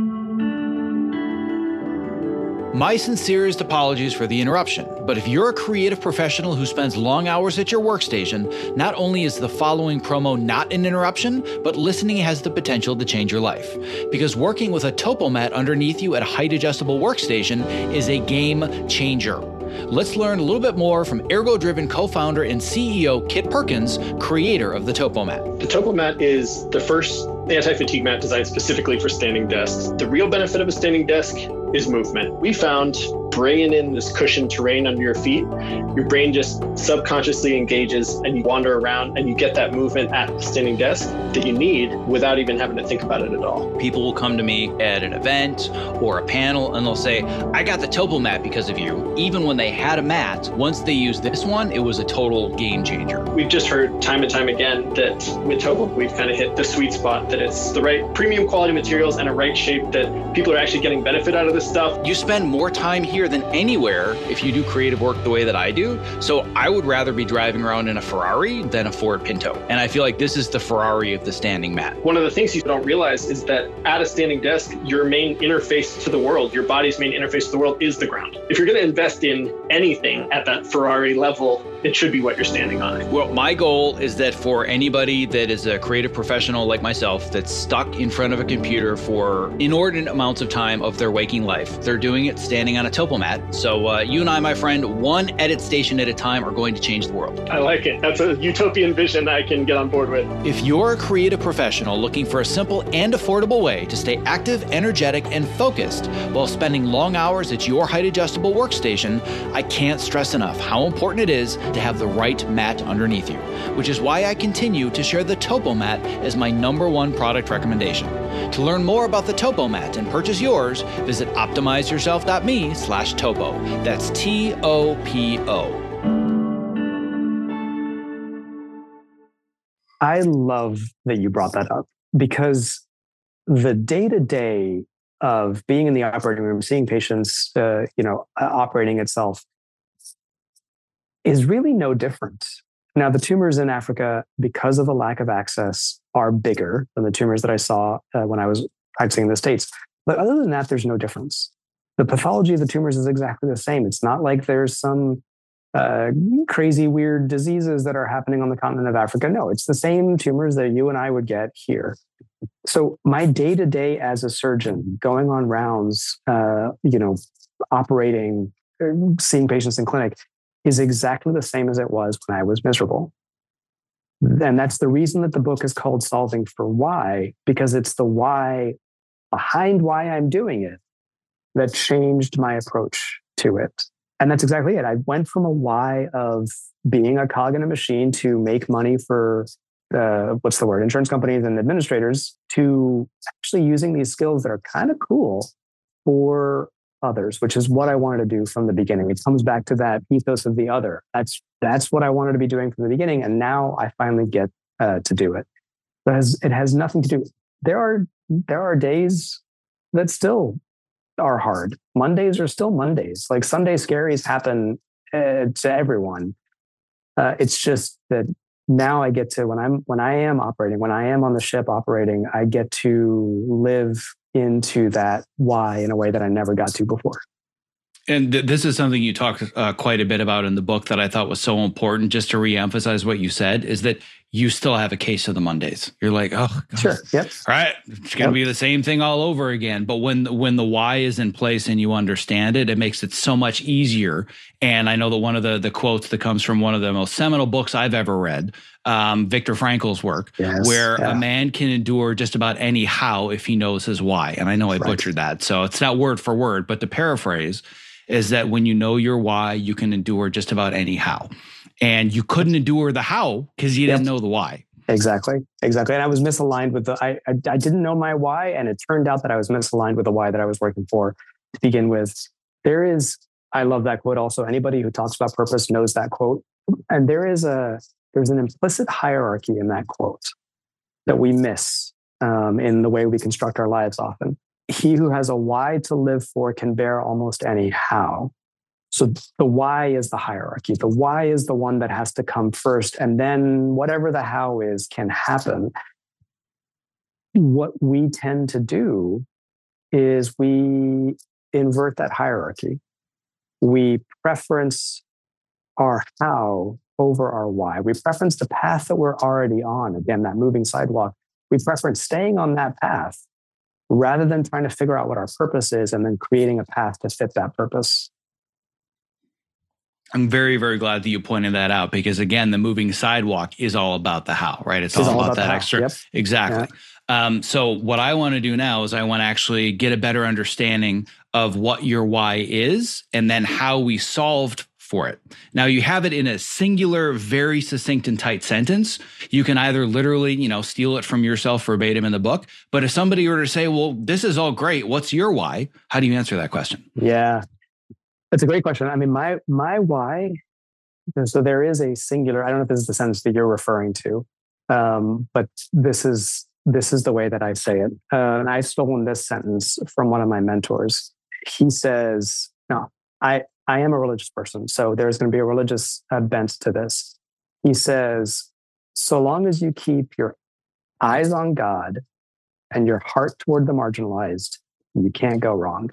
My sincerest apologies for the interruption, but if you're a creative professional who spends long hours at your workstation, not only is the following promo not an interruption, but listening has the potential to change your life. Because working with a TopoMat underneath you at a height-adjustable workstation is a game changer. Let's learn a little bit more from Ergo-Driven co-founder and C E O Kit Perkins, creator of the TopoMat. The TopoMat is the first anti-fatigue mat designed specifically for standing desks. The real benefit of a standing desk is movement. We found bringing in this cushioned terrain under your feet, your brain just subconsciously engages and you wander around and you get that movement at the standing desk that you need without even having to think about it at all. People will come to me at an event or a panel and they'll say, I got the TopoMat because of you. Even when they had a mat, once they used this one, it was a total game changer. We've just heard time and time again that with Topo, we've kind of hit the sweet spot, that it's the right premium quality materials and a right shape that people are actually getting benefit out of this stuff. You spend more time here than anywhere if you do creative work the way that I do. So I would rather be driving around in a Ferrari than a Ford Pinto. And I feel like this is the Ferrari of the standing mat. One of the things you don't realize is that at a standing desk, your main interface to the world, your body's main interface to the world is the ground. If you're going to invest in anything at that Ferrari level, it should be what you're standing on. Well, my goal is that for anybody that is a creative professional like myself that's stuck in front of a computer for inordinate amounts of time of their waking life, they're doing it standing on a TopoMat. So uh, you and I, my friend, one edit station at a time are going to change the world. I like it. That's a utopian vision I can get on board with. If you're a creative professional looking for a simple and affordable way to stay active, energetic, and focused while spending long hours at your height-adjustable workstation, I can't stress enough how important it is to have the right mat underneath you, which is why I continue to share the TopoMat as my number one product recommendation. To learn more about the TopoMat and purchase yours, visit optimizeyourself.me slash topo. That's T O P O. I love that you brought that up because the day-to-day of being in the operating room, seeing patients, uh, you know, operating itself is really no different. Now, the tumors in Africa, because of the lack of access, are bigger than the tumors that I saw uh, when I was practicing in the States. But other than that, there's no difference. The pathology of the tumors is exactly the same. It's not like there's some uh, crazy, weird diseases that are happening on the continent of Africa. No, it's the same tumors that you and I would get here. So my day-to-day as a surgeon, going on rounds, uh, you know, operating, seeing patients in clinic, is exactly the same as it was when I was miserable. And that's the reason that the book is called Solving for Why, because it's the why behind why I'm doing it that changed my approach to it. And that's exactly it. I went from a why of being a cog in a machine to make money for uh, what's the word, insurance companies and administrators, to actually using these skills that are kind of cool for others, which is what I wanted to do from the beginning. It comes back to that ethos of the other. That's that's what I wanted to be doing from the beginning, and now I finally get uh, to do it. It has, it has nothing to do. There are there are days that still are hard. Mondays are still Mondays. Like Sunday scaries happen uh, to everyone. Uh, it's just that now I get to, when I'm when I am operating, when I am on the ship operating, I get to live into that why in a way that I never got to before. And th- this is something you talk uh, quite a bit about in the book that I thought was so important, just to reemphasize what you said, is that you still have a case of the Mondays. You're like, oh, God. Sure. Yep. All right. It's going to yep. be the same thing all over again. But when, when the why is in place and you understand it, it makes it so much easier. And I know that one of the, the quotes that comes from one of the most seminal books I've ever read, um, Viktor Frankl's work, yes. where yeah. a man can endure just about any how if he knows his why. And I know I right. butchered that. So it's not word for word, but to paraphrase is that when you know your why, you can endure just about any how. And you couldn't endure the how because you yep. didn't know the why. Exactly. Exactly. And I was misaligned with the, I, I I didn't know my why. And it turned out that I was misaligned with the why that I was working for to begin with. There is, I love that quote also. Anybody who talks about purpose knows that quote. And there is a, there's an implicit hierarchy in that quote that we miss um, in the way we construct our lives often. He who has a why to live for can bear almost any how. So the why is the hierarchy. The why is the one that has to come first. And then whatever the how is can happen. What we tend to do is we invert that hierarchy. We preference our how over our why. We preference the path that we're already on. Again, that moving sidewalk. We preference staying on that path rather than trying to figure out what our purpose is and then creating a path to fit that purpose. I'm very, very glad that you pointed that out because, again, the moving sidewalk is all about the how, right? It's, it's all, all about, about that extra. Yep. Exactly. Yeah. Um, so what I want to do now is I want to actually get a better understanding of what your why is and then how we solved for it. Now, you have it in a singular, very succinct and tight sentence. You can either literally, you know, steal it from yourself verbatim in the book. But if somebody were to say, well, this is all great, what's your why? How do you answer that question? Yeah. That's a great question. I mean, my my why, so there is a singular, I don't know if this is the sentence that you're referring to, um, but this is this is the way that I say it. Uh, and I stolen this sentence from one of my mentors. He says, no, I, I am a religious person, so there's going to be a religious uh, bent to this. He says, so long as you keep your eyes on God and your heart toward the marginalized, you can't go wrong.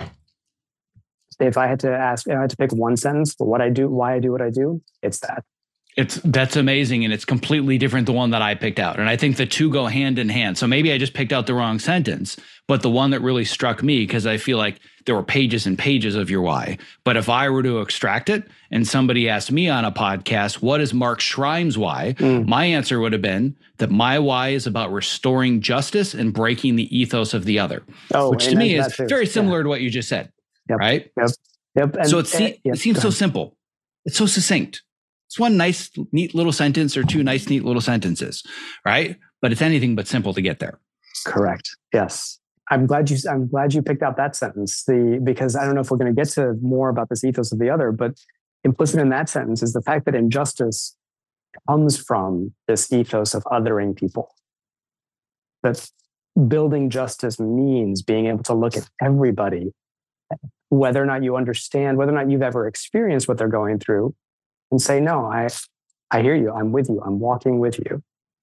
If I had to ask, if I had to pick one sentence for what I do, why I do what I do, it's that. It's that's amazing. And it's completely different than the one that I picked out. And I think the two go hand in hand. So maybe I just picked out the wrong sentence, but the one that really struck me, because I feel like there were pages and pages of your why. But if I were to extract it and somebody asked me on a podcast, what is Mark Schreim's why? Mm. My answer would have been that my why is about restoring justice and breaking the ethos of the other, oh, which to me is very similar yeah. to what you just said. Yep. Right? Yep. Yep. And, so it, se- and, yep. it seems so simple. It's so succinct. It's one nice, neat little sentence or two nice, neat little sentences, right? But it's anything but simple to get there. Correct. Yes. I'm glad you, I'm glad you picked out that sentence. The, because I don't know if we're going to get to more about this ethos of the other, but implicit in that sentence is the fact that injustice comes from this ethos of othering people. That building justice means being able to look at everybody, whether or not you understand, whether or not you've ever experienced what they're going through, and say, no, I, I hear you. I'm with you. I'm walking with you.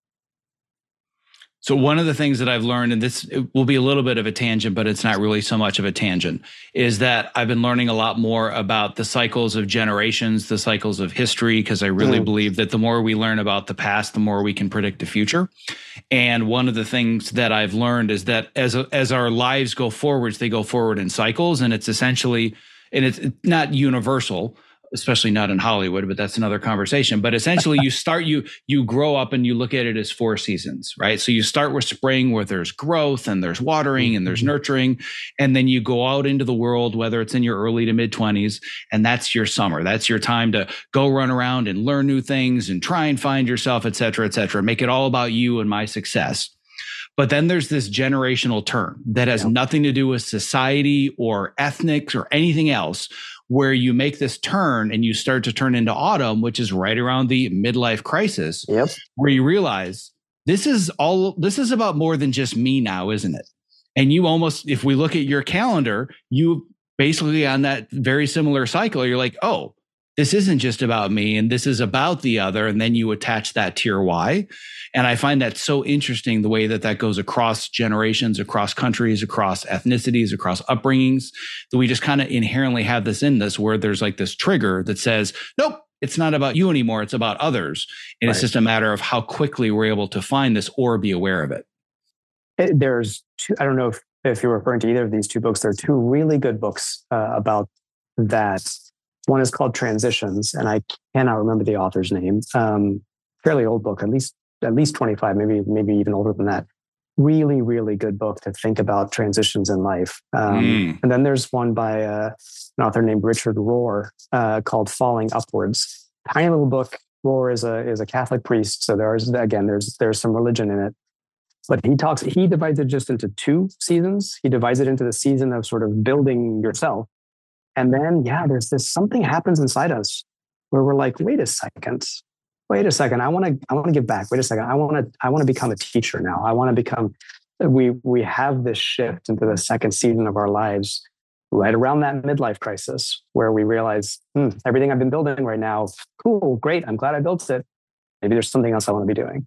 So one of the things that I've learned, and this will be a little bit of a tangent, but it's not really so much of a tangent, is that I've been learning a lot more about the cycles of generations, the cycles of history, because I really mm. believe that the more we learn about the past, the more we can predict the future. And one of the things that I've learned is that as as our lives go forwards, they go forward in cycles, and it's essentially, and it's not universal, especially not in Hollywood, but that's another conversation. But essentially you start, you, you grow up and you look at it as four seasons, right? So you start with spring where there's growth and there's watering and there's nurturing. And then you go out into the world, whether it's in your early to mid twenties, and that's your summer. That's your time to go run around and learn new things and try and find yourself, et cetera, et cetera. Make it all about you and my success. But then there's this generational turn that has yep. nothing to do with society or ethnics or anything else, where you make this turn and you start to turn into autumn, which is right around the midlife crisis, yep. where you realize this is all, this is about more than just me now, isn't it? And you almost, if we look at your calendar, you basically on that very similar cycle, you're like, oh, this isn't just about me and this is about the other. And then you attach that to your why. And I find that so interesting, the way that that goes across generations, across countries, across ethnicities, across upbringings, that we just kind of inherently have this in this where there's like this trigger that says, nope, it's not about you anymore. It's about others. And right. it's just a matter of how quickly we're able to find this or be aware of it. it there's two, I don't know if, if you're referring to either of these two books. There are two really good books uh, about that. One is called Transitions, and I cannot remember the author's name. Um, fairly old book, at least at least twenty-five, maybe maybe even older than that. Really, really good book to think about transitions in life. Um, mm. And then there's one by uh, an author named Richard Rohr uh, called Falling Upwards. Tiny little book. Rohr is a is a Catholic priest, so there's again there's there's some religion in it. But he talks. He divides it just into two seasons. He divides it into the season of sort of building yourself. And then, yeah, there's this something happens inside us where we're like, wait a second, wait a second. I want to, I want to give back. Wait a second. I want to, I want to become a teacher now. I want to become, we, we have this shift into the second season of our lives right around that midlife crisis where we realize, hmm, everything I've been building right now, cool, great. I'm glad I built it. Maybe there's something else I want to be doing.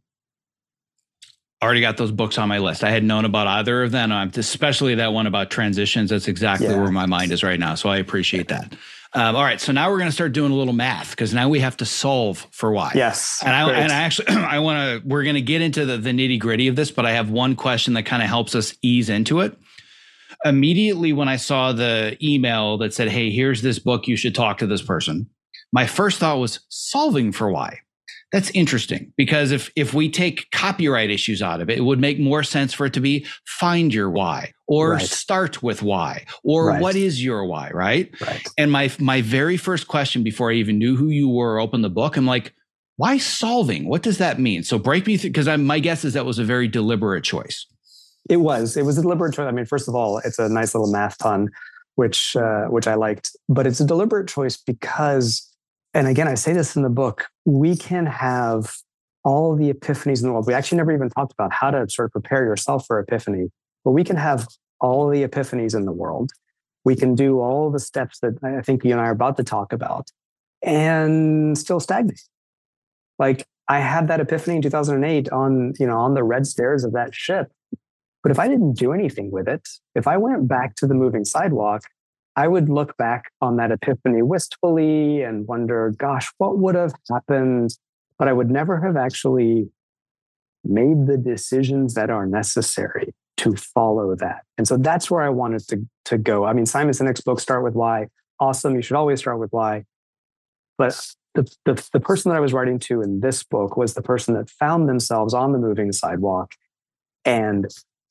Already got those books on my list. I hadn't known about either of them, especially that one about transitions. That's exactly yeah. where my mind is right now. So I appreciate that. Um, all right. So now we're going to start doing a little math because now we have to solve for why. Yes. And I, and I actually, I want to, we're going to get into the, the nitty gritty of this, but I have one question that kind of helps us ease into it. Immediately when I saw the email that said, hey, here's this book, you should talk to this person, my first thought was solving for why. That's interesting because if if we take copyright issues out of it, it would make more sense for it to be find your why or right. start with why or right. what is your why, right? right? And my my very first question before I even knew who you were or opened the book, I'm like, why solving? What does that mean? So break me through, because my guess is that was a very deliberate choice. It was. It was a deliberate choice. I mean, first of all, it's a nice little math pun, which uh, which I liked, but it's a deliberate choice because, and again, I say this in the book, we can have all the epiphanies in the world. We actually never even talked about how to sort of prepare yourself for epiphany, but we can have all the epiphanies in the world. We can do all the steps that I think you and I are about to talk about and still stagnate. Like I had that epiphany in two thousand eight on, you know, on the red stairs of that ship. But if I didn't do anything with it, if I went back to the moving sidewalk, I would look back on that epiphany wistfully and wonder, gosh, what would have happened? But I would never have actually made the decisions that are necessary to follow that. And so that's where I wanted to, to go. I mean, Simon Sinek's book, Start With Why, awesome. You should always start with why. But the, the, the person that I was writing to in this book was the person that found themselves on the moving sidewalk and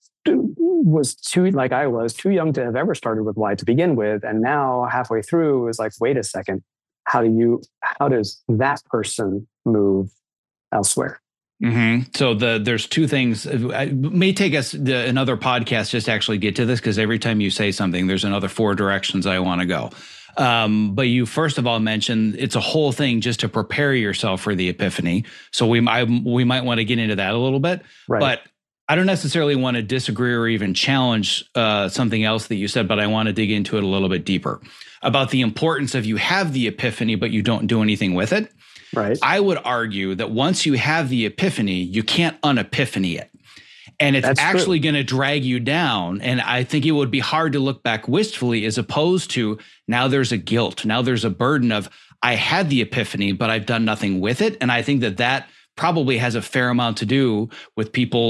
was too, like I was, too young to have ever started with why to begin with. And now halfway through is like, wait a second, how do you, how does that person move elsewhere? Mm-hmm. So the there's two things. It may take us the, another podcast just to actually get to this, because every time you say something, there's another four directions I want to go. Um, but you first of all mentioned it's a whole thing just to prepare yourself for the epiphany. So we I, we might want to get into that a little bit. Right. But I don't necessarily want to disagree or even challenge uh, something else that you said, but I want to dig into it a little bit deeper about the importance of you have the epiphany, but you don't do anything with it. Right. I would argue that once you have the epiphany, you can't unepiphany it. And it's That's actually going to drag you down. And I think it would be hard to look back wistfully as opposed to now there's a guilt. Now there's a burden of I had the epiphany, but I've done nothing with it. And I think that that probably has a fair amount to do with people's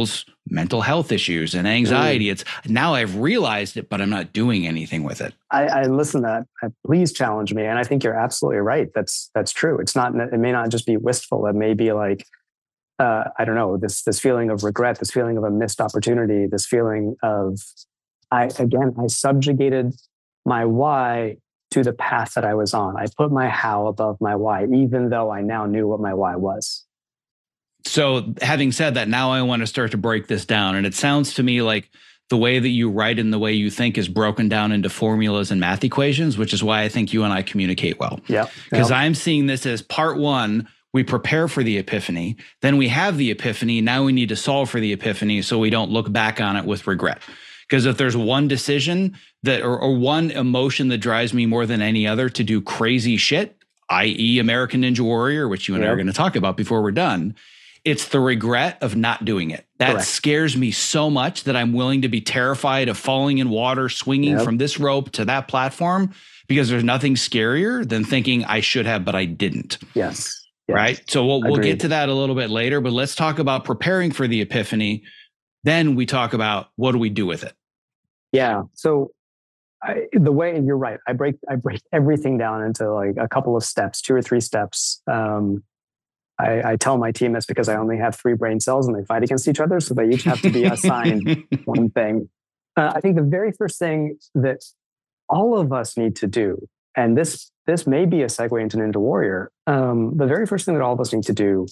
mental health issues and anxiety. Mm. It's now I've realized it, but I'm not doing anything with it. I, I listen to that. Please challenge me. And I think you're absolutely right. That's, that's true. It's not, it may not just be wistful. It may be like, uh, I don't know, this, this feeling of regret, this feeling of a missed opportunity, this feeling of, I, again, I subjugated my why to the path that I was on. I put my how above my why, even though I now knew what my why was. So having said that, now I want to start to break this down. And it sounds to me like the way that you write and the way you think is broken down into formulas and math equations, which is why I think you and I communicate well. Yeah. Because yep. I'm seeing this as part one, we prepare for the epiphany, then we have the epiphany. Now we need to solve for the epiphany so we don't look back on it with regret. Because if there's one decision that, or, or one emotion that drives me more than any other to do crazy shit, that is. American Ninja Warrior, which you and yep. I are going to talk about before we're done, it's the regret of not doing it. That Correct. Scares me so much that I'm willing to be terrified of falling in water, swinging yep. from this rope to that platform, because there's nothing scarier than thinking I should have, but I didn't. Yes. yes. Right. So we'll, we'll get to that a little bit later, but let's talk about preparing for the epiphany. Then we talk about what do we do with it? Yeah. So I, the way you're right, I break, I break everything down into like a couple of steps, two or three steps. Um, I, I tell my team that's because I only have three brain cells and they fight against each other. So they each have to be assigned one thing. Uh, I think the very first thing that all of us need to do, and this, this may be a segue into Ninja Warrior. Um, the very first thing that all of us need to do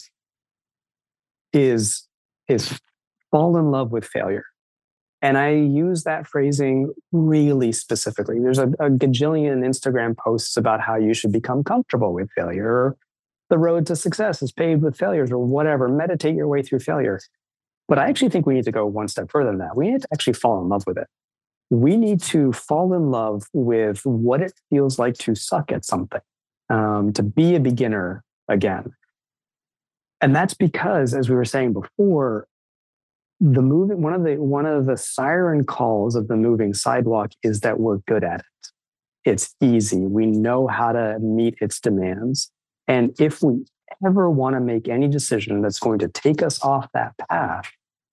is, is fall in love with failure. And I use that phrasing really specifically. There's a, a gajillion Instagram posts about how you should become comfortable with failure. Or the road to success is paved with failures, or whatever. Meditate your way through failure. But I actually think we need to go one step further than that. We need to actually fall in love with it. We need to fall in love with what it feels like to suck at something, um, to be a beginner again. And that's because, as we were saying before, the moving one of the one of the siren calls of the moving sidewalk is that we're good at it. It's easy. We know how to meet its demands. And if we ever want to make any decision that's going to take us off that path,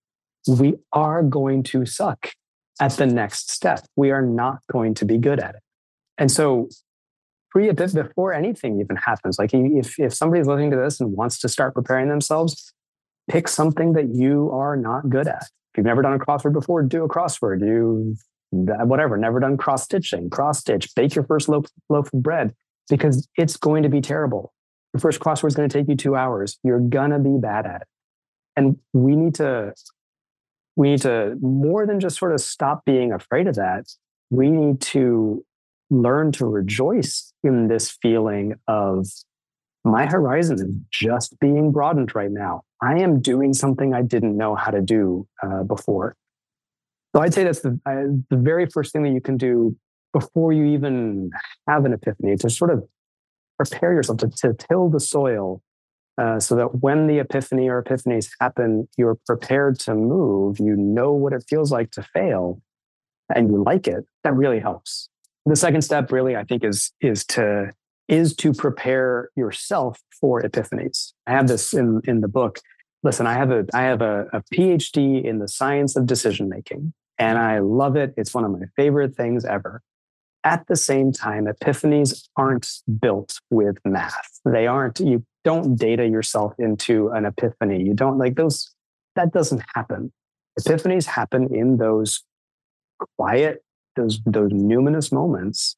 we are going to suck at the next step. We are not going to be good at it. And so pre before anything even happens, like if, if somebody's listening to this and wants to start preparing themselves, pick something that you are not good at. If you've never done a crossword before, do a crossword. You, whatever, never done cross stitching, cross stitch, bake your first loaf, loaf of bread, because it's going to be terrible. Your first crossword is going to take you two hours. You're going to be bad at it. And we need to, we need to more than just sort of stop being afraid of that. We need to learn to rejoice in this feeling of my horizon is just being broadened right now. I am doing something I didn't know how to do uh, before. So I'd say that's the, uh, the very first thing that you can do before you even have an epiphany, to sort of prepare yourself to, to till the soil uh, so that when the epiphany or epiphanies happen, you're prepared to move. You know what it feels like to fail and you like it. That really helps. The second step really, I think, is, is to is to prepare yourself for epiphanies. I have this in, in the book. Listen, I have a I have a, a PhD in the science of decision making, and I love it. It's one of my favorite things ever. At the same time, epiphanies aren't built with math. They aren't, you don't data yourself into an epiphany. You don't like those, that doesn't happen. Epiphanies happen in those quiet, those, those numinous moments.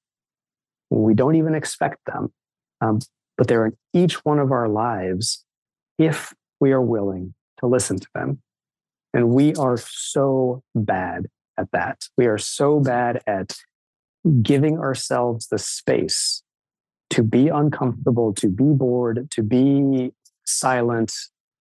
We don't even expect them, um, but they're in each one of our lives if we are willing to listen to them. And we are so bad at that. We are so bad at giving ourselves the space to be uncomfortable, to be bored, to be silent,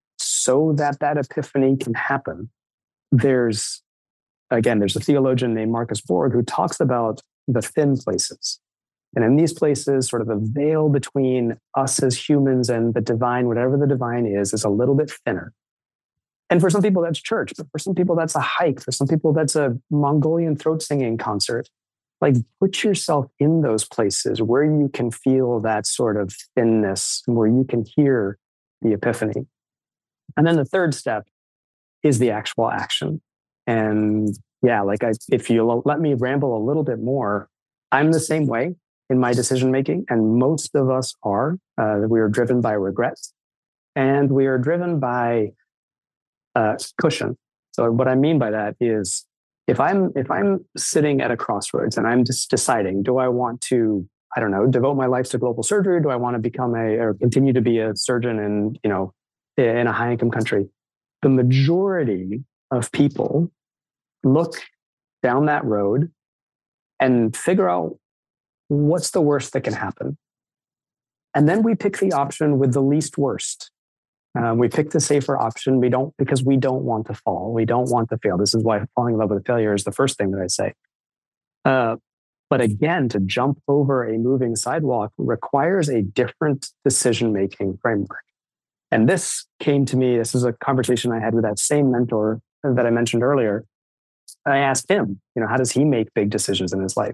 so that that epiphany can happen. There's, again, there's a theologian named Marcus Borg who talks about the thin places. And in these places, sort of the veil between us as humans and the divine, whatever the divine is, is a little bit thinner. And for some people, that's church. But for some people, that's a hike. For some people, that's a Mongolian throat singing concert. Like, put yourself in those places where you can feel that sort of thinness, where you can hear the epiphany. And then the third step is the actual action. And yeah, like I, if you let me ramble a little bit more, I'm the same way in my decision making, and most of us are. Uh, we are driven by regret, and we are driven by uh, cushion. So what I mean by that is, if I'm if I'm sitting at a crossroads and I'm just deciding, do I want to, I don't know, devote my life to global surgery? Do I want to become a or continue to be a surgeon in you know in a high income country? The majority of people look down that road and figure out what's the worst that can happen. And then we pick the option with the least worst. Um, we pick the safer option. We don't, because we don't want to fall. We don't want to fail. This is why falling in love with failure is the first thing that I say. Uh, but again, to jump over a moving sidewalk requires a different decision-making framework. And this came to me, this is a conversation I had with that same mentor that I mentioned earlier. I asked him, you know, how does he make big decisions in his life?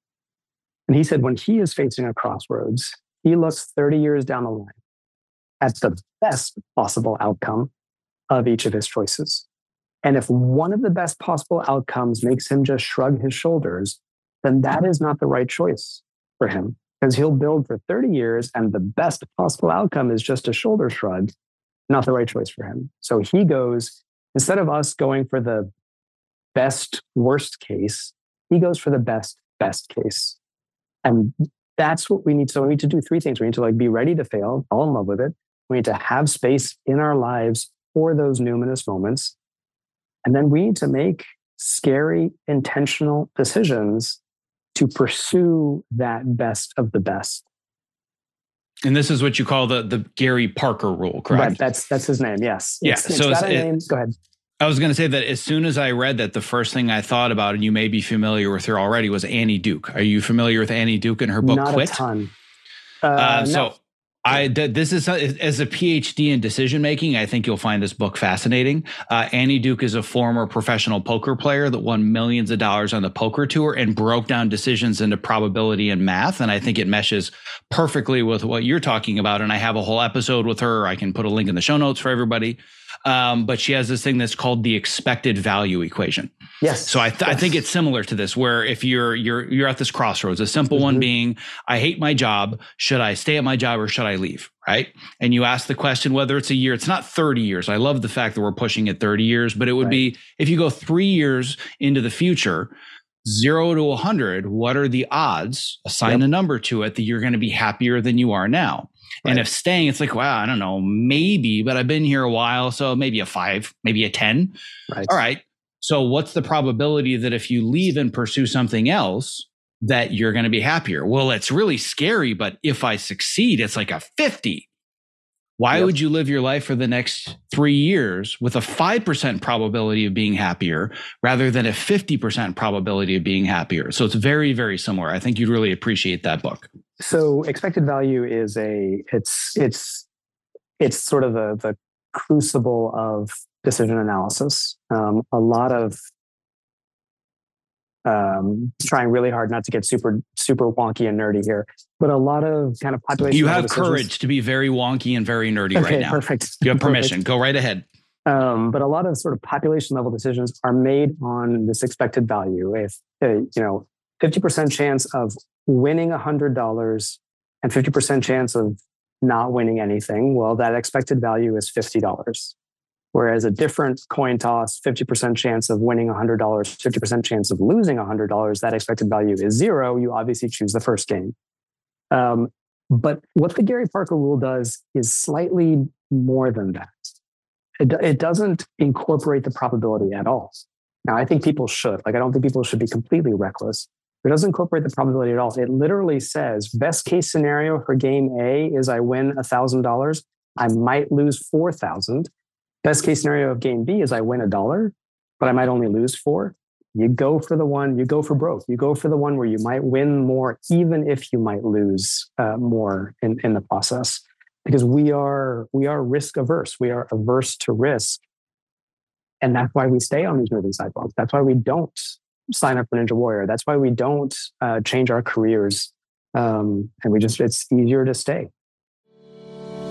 And he said, when he is facing a crossroads, he looks thirty years down the line at the best possible outcome of each of his choices. And if one of the best possible outcomes makes him just shrug his shoulders, then that is not the right choice for him, because he'll build for thirty years and the best possible outcome is just a shoulder shrug, not the right choice for him. So he goes, instead of us going for the best worst case, he goes for the best best case. And that's what we need. So we need to do three things. We need to like be ready to fail, fall in love with it. We need to have space in our lives for those numinous moments. And then we need to make scary, intentional decisions to pursue that best of the best. And this is what you call the, the Gary Parker rule, correct? That, that's that's his name, yes. Yeah. It's, so it's it's, got a it, name. Go ahead. I was going to say that as soon as I read that, the first thing I thought about, and you may be familiar with her already, was Annie Duke. Are you familiar with Annie Duke and her book Not Quit? Not a ton. Uh, uh, so no. I this is as a PhD in decision making, I think you'll find this book fascinating. Uh, Annie Duke is a former professional poker player that won millions of dollars on the poker tour and broke down decisions into probability and math. And I think it meshes perfectly with what you're talking about. And I have a whole episode with her. I can put a link in the show notes for everybody. Um, but she has this thing that's called the expected value equation. Yes. So I, th- yes. I think it's similar to this, where if you're you're you're at this crossroads, a simple mm-hmm. one being, I hate my job. Should I stay at my job or should I leave? Right? And you ask the question whether it's a year. It's not thirty years. I love the fact that we're pushing it thirty years, but it would right. be if you go three years into the future, zero to a hundred. What are the odds? Assign yep. a number to it that you're going to be happier than you are now. Right. And if staying, it's like, wow, I don't know, maybe, but I've been here a while. So maybe a five, maybe a ten. Right. All right. So what's the probability that if you leave and pursue something else, that you're going to be happier? Well, it's really scary, but if I succeed, it's like a fifty. Why yep. would you live your life for the next three years with a five percent probability of being happier rather than a fifty percent probability of being happier? So it's very, very similar. I think you'd really appreciate that book. So expected value is a, it's, it's, it's sort of the, the crucible of decision analysis. Um, a lot of um, trying really hard not to get super, super wonky and nerdy here, but a lot of kind of population. You have courage to be very wonky and very nerdy okay, right now. Perfect. You have permission. Perfect. Go right ahead. Um, but a lot of sort of population level decisions are made on this expected value. If, uh, you know, fifty percent chance of winning one hundred dollars and fifty percent chance of not winning anything, well, that expected value is fifty dollars. Whereas a different coin toss, fifty percent chance of winning one hundred dollars, fifty percent chance of losing one hundred dollars, that expected value is zero. You obviously choose the first game. Um, but what the Gary Parker rule does is slightly more than that. It, it doesn't incorporate the probability at all. Now, I think people should. Like, I don't think people should be completely reckless. It doesn't incorporate the probability at all. It literally says, best case scenario for game A is I win one thousand dollars. I might lose four thousand dollars. Best case scenario of game B is I win a dollar, but I might only lose four. You go for the one, you go for broke. You go for the one where you might win more, even if you might lose uh, more in, in the process. Because we are we are risk averse. We are averse to risk. And that's why we stay on these moving sidewalks. That's why we don't sign up for Ninja Warrior. That's why we don't uh, change our careers. Um, and we just, it's easier to stay.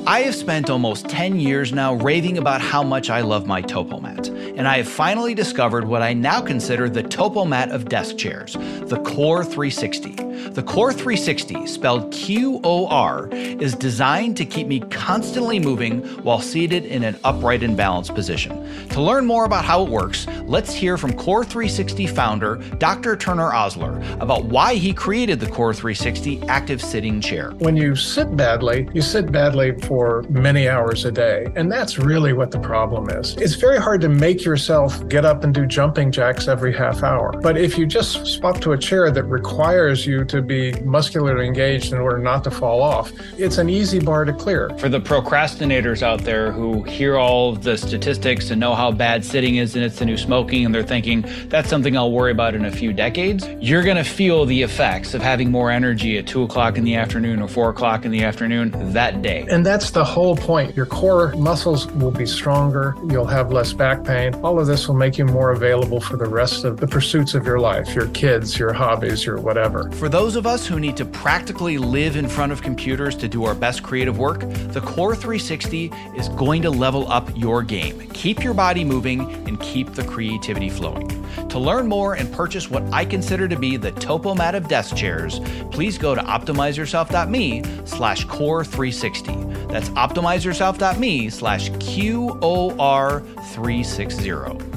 I have spent almost ten years now raving about how much I love my TopoMat, and I have finally discovered what I now consider the TopoMat of desk chairs, the Core three sixty. The Core three sixty, spelled Q O R, is designed to keep me constantly moving while seated in an upright and balanced position. To learn more about how it works, let's hear from Core three sixty founder Doctor Turner Osler about why he created the Core three sixty active sitting chair. When you sit badly, you sit badly for many hours a day, and that's really what the problem is. It's very hard to make yourself get up and do jumping jacks every half hour. But if you just swap to a chair that requires you to be muscularly engaged in order not to fall off, it's an easy bar to clear. For the procrastinators out there who hear all of the statistics and know how bad sitting is and it's the new smoking, and they're thinking, that's something I'll worry about in a few decades, you're going to feel the effects of having more energy at two o'clock in the afternoon or four o'clock in the afternoon that day. And that's the whole point. Your core muscles will be stronger. You'll have less back pain. All of this will make you more available for the rest of the pursuits of your life, your kids, your hobbies, your whatever. For those of us who need to practically live in front of computers to do our best creative work, the Core three sixty is going to level up your game. Keep your body moving and keep the creativity flowing. To learn more and purchase what I consider to be the TopoMat of desk chairs, please go to optimizeyourself.me slash core 360. That's optimizeyourself.me slash Q O R 360.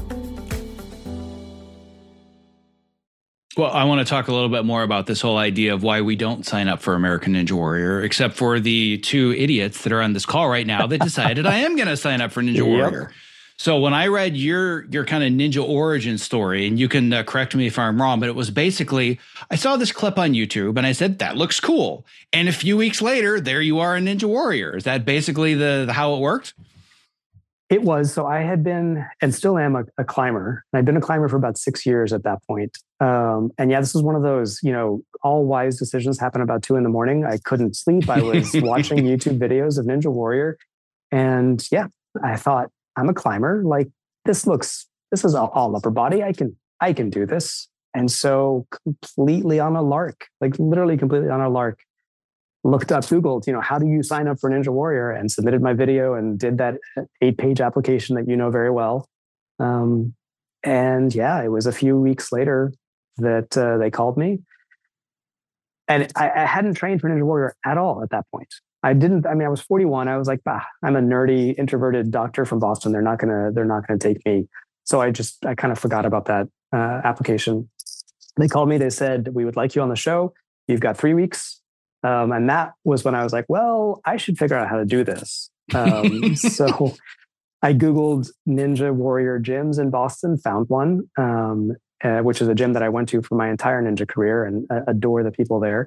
Well, I want to talk a little bit more about this whole idea of why we don't sign up for American Ninja Warrior, except for the two idiots that are on this call right now that decided I am going to sign up for Ninja Warrior. Yep. So when I read your your kind of ninja origin story, and you can uh, correct me if I'm wrong, but it was basically, I saw this clip on YouTube and I said, that looks cool. And a few weeks later, there you are, a Ninja Warrior. Is that basically the, the how it worked? It was. So I had been, and still am, a, a climber. I'd been a climber for about six years at that point. Um, and yeah, this was one of those, you know, all wise decisions happen about two in the morning. I couldn't sleep. I was watching YouTube videos of Ninja Warrior. And yeah, I thought, I'm a climber. Like, this looks, this is all, all upper body. I can, I can do this. And so completely on a lark, like literally completely on a lark, looked up, Googled, you know, how do you sign up for Ninja Warrior, and submitted my video and did that eight page application that you know very well. Um, and yeah, it was a few weeks later that uh, they called me, and I, I hadn't trained for Ninja Warrior at all at that point. I didn't, I mean, I was forty-one. I was like, bah, I'm a nerdy, introverted doctor from Boston. They're not going to, they're not going to take me. So I just, I kind of forgot about that uh, application. They called me, they said, we would like you on the show. You've got three weeks. Um, and that was when I was like, well, I should figure out how to do this. Um, so I Googled Ninja Warrior gyms in Boston, found one, um, uh, which is a gym that I went to for my entire ninja career, and uh, adore the people there.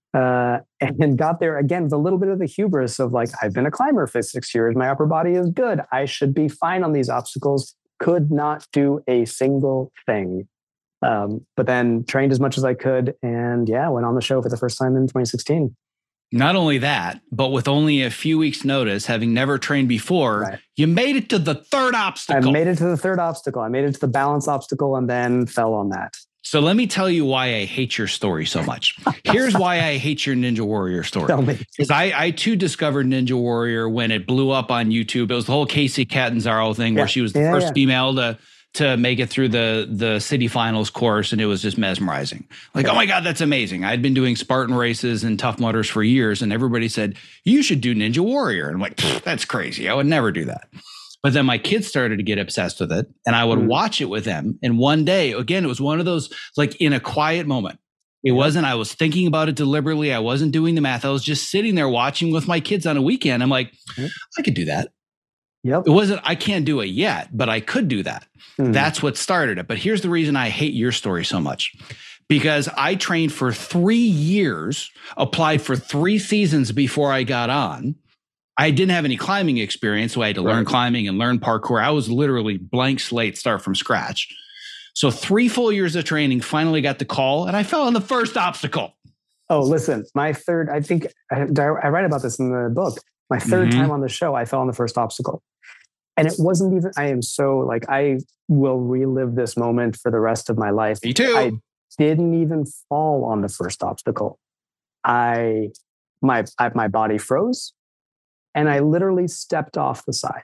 Uh, and got there again with a little bit of the hubris of like, I've been a climber for six years. My upper body is good. I should be fine on these obstacles. Could not do a single thing. Um, but then trained as much as I could. And yeah, went on the show for the first time in twenty sixteen. Not only that, but with only a few weeks notice, having never trained before, right, you made it to the third obstacle. I made it to the third obstacle. I made it to the balance obstacle and then fell on that. So let me tell you why I hate your story so much. Here's why I hate your Ninja Warrior story. Tell me. Because I, I too discovered Ninja Warrior when it blew up on YouTube. It was the whole Casey Catanzaro thing, yeah, where she was the yeah, first yeah. female to to make it through the the city finals course, and it was just mesmerizing. Like, yeah. oh my God, that's amazing. I'd been doing Spartan races and Tough Mudders for years, and everybody said, you should do Ninja Warrior. And I'm like, that's crazy. I would never do that. But then my kids started to get obsessed with it, and I would mm. watch it with them. And one day, again, it was one of those, like, in a quiet moment. It yeah. wasn't, I was thinking about it deliberately. I wasn't doing the math. I was just sitting there watching with my kids on a weekend. I'm like, mm. I could do that. Yep. It wasn't, I can't do it yet, but I could do that. Mm. That's what started it. But here's the reason I hate your story so much. Because I trained for three years, applied for three seasons before I got on. I didn't have any climbing experience, so I had to right. learn climbing and learn parkour. I was literally blank slate, start from scratch. So three full years of training, finally got the call, and I fell on the first obstacle. Oh, listen, my third, I think, I, I write about this in the book. My third mm-hmm. time on the show, I fell on the first obstacle. And it wasn't even, I am so, like, I will relive this moment for the rest of my life. Me too. I didn't even fall on the first obstacle. I, my, I, my body froze. and I literally stepped off the side.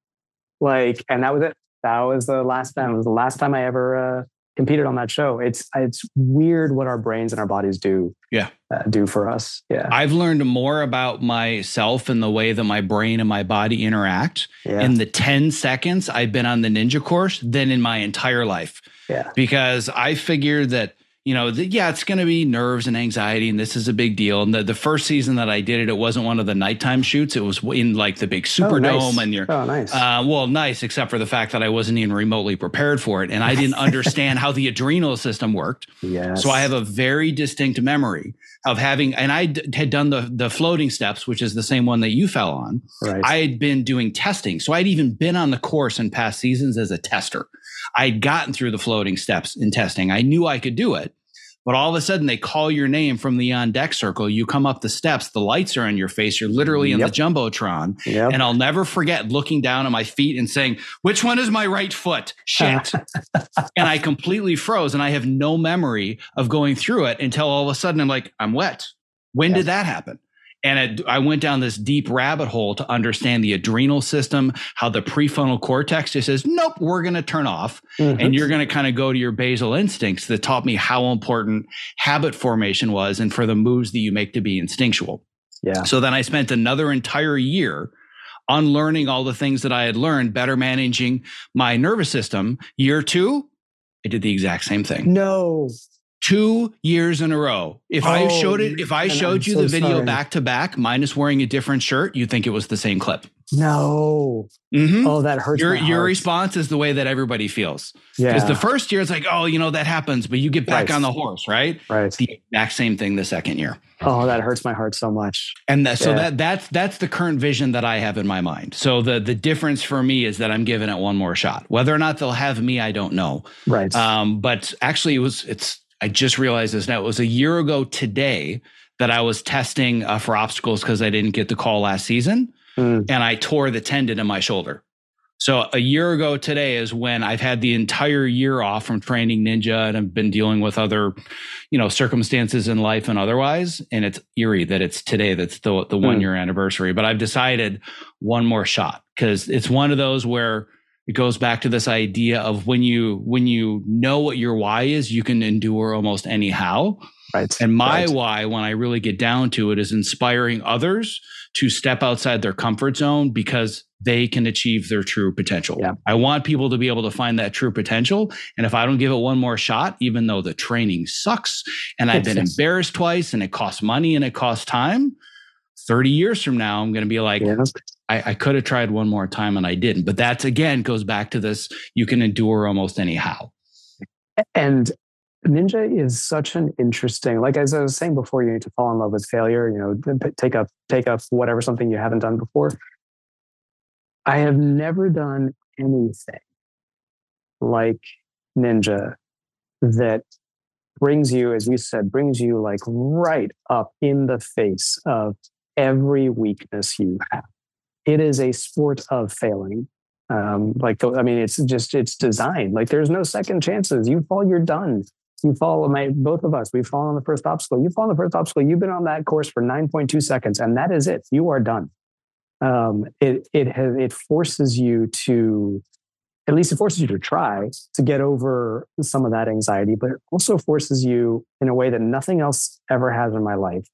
Like, and that was it. That was the last time. It was the last time I ever uh, competed on that show. It's it's weird what our brains and our bodies do. Yeah, uh, do for us. Yeah, I've learned more about myself and the way that my brain and my body interact yeah. in the ten seconds I've been on the ninja course than in my entire life. Yeah, because I figured that, you know, the, yeah, it's going to be nerves and anxiety, and this is a big deal. And the, the first season that I did it, it wasn't one of the nighttime shoots. It was in like the big Superdome. Oh, nice. And you're, oh, nice. Uh, well, nice, except for the fact that I wasn't even remotely prepared for it. And I didn't understand how the adrenal system worked. Yes. So I have a very distinct memory of having, and I d- had done the, the floating steps, which is the same one that you fell on. Right. I had been doing testing. So I'd even been on the course in past seasons as a tester. I'd gotten through the floating steps in testing. I knew I could do it. But all of a sudden, they call your name from the on deck circle. You come up the steps. The lights are on your face. You're literally in yep. the Jumbotron. Yep. And I'll never forget looking down at my feet and saying, which one is my right foot? Shit. And I completely froze. And I have no memory of going through it until all of a sudden I'm like, I'm wet. When yep. did that happen? And it, I went down this deep rabbit hole to understand the adrenal system, how the prefrontal cortex just says, nope, we're going to turn off. Mm-hmm. And you're going to kind of go to your basal instincts that taught me how important habit formation was and for the moves that you make to be instinctual. Yeah. So then I spent another entire year unlearning all the things that I had learned, better managing my nervous system. Year two, I did the exact same thing. No. Two years in a row. If oh, I showed it, if I showed I'm you so the video sorry. back to back, minus wearing a different shirt, you'd think it was the same clip. No. Mm-hmm. Oh, that hurts. Your my your heart. response is the way that everybody feels. Yeah. Because the first year it's like, oh, you know, that happens, but you get back right. on the horse, right? Right. It's the exact same thing the second year. Oh, that hurts my heart so much. And that, so yeah. that that's that's the current vision that I have in my mind. So the the difference for me is that I'm giving it one more shot. Whether or not they'll have me, I don't know. Right. Um, but actually, it was it's. I just realized this now. It was a year ago today that I was testing uh, for obstacles because I didn't get the call last season. Mm. And I tore the tendon in my shoulder. So a year ago today is when I've had the entire year off from training ninja, and I've been dealing with other, you know, circumstances in life and otherwise. And it's eerie that it's today that's the, the mm. one year anniversary. But I've decided one more shot because it's one of those where it goes back to this idea of when you when you know what your why is, you can endure almost anyhow. Right. And my right. why, when I really get down to it, is inspiring others to step outside their comfort zone because they can achieve their true potential. Yeah. I want people to be able to find that true potential. And if I don't give it one more shot, even though the training sucks and I've been embarrassed twice and it costs money and it costs time, thirty years from now, I'm going to be like, yeah. I, I could have tried one more time and I didn't. But that's, again, goes back to this, you can endure almost anyhow. And ninja is such an interesting, like as I was saying before, you need to fall in love with failure, you know, take up, take up whatever, something you haven't done before. I have never done anything like ninja that brings you, as you said, brings you like right up in the face of every weakness you have. It is a sport of failing. Um, like, I mean, it's just, it's designed. Like there's no second chances. You fall, you're done. You fall, my, both of us, we fall on the first obstacle. You fall on the first obstacle. You've been on that course for nine point two seconds and that is it. You are done. Um, it, it has, it forces you to, at least it forces you to try to get over some of that anxiety, but it also forces you in a way that nothing else ever has in my life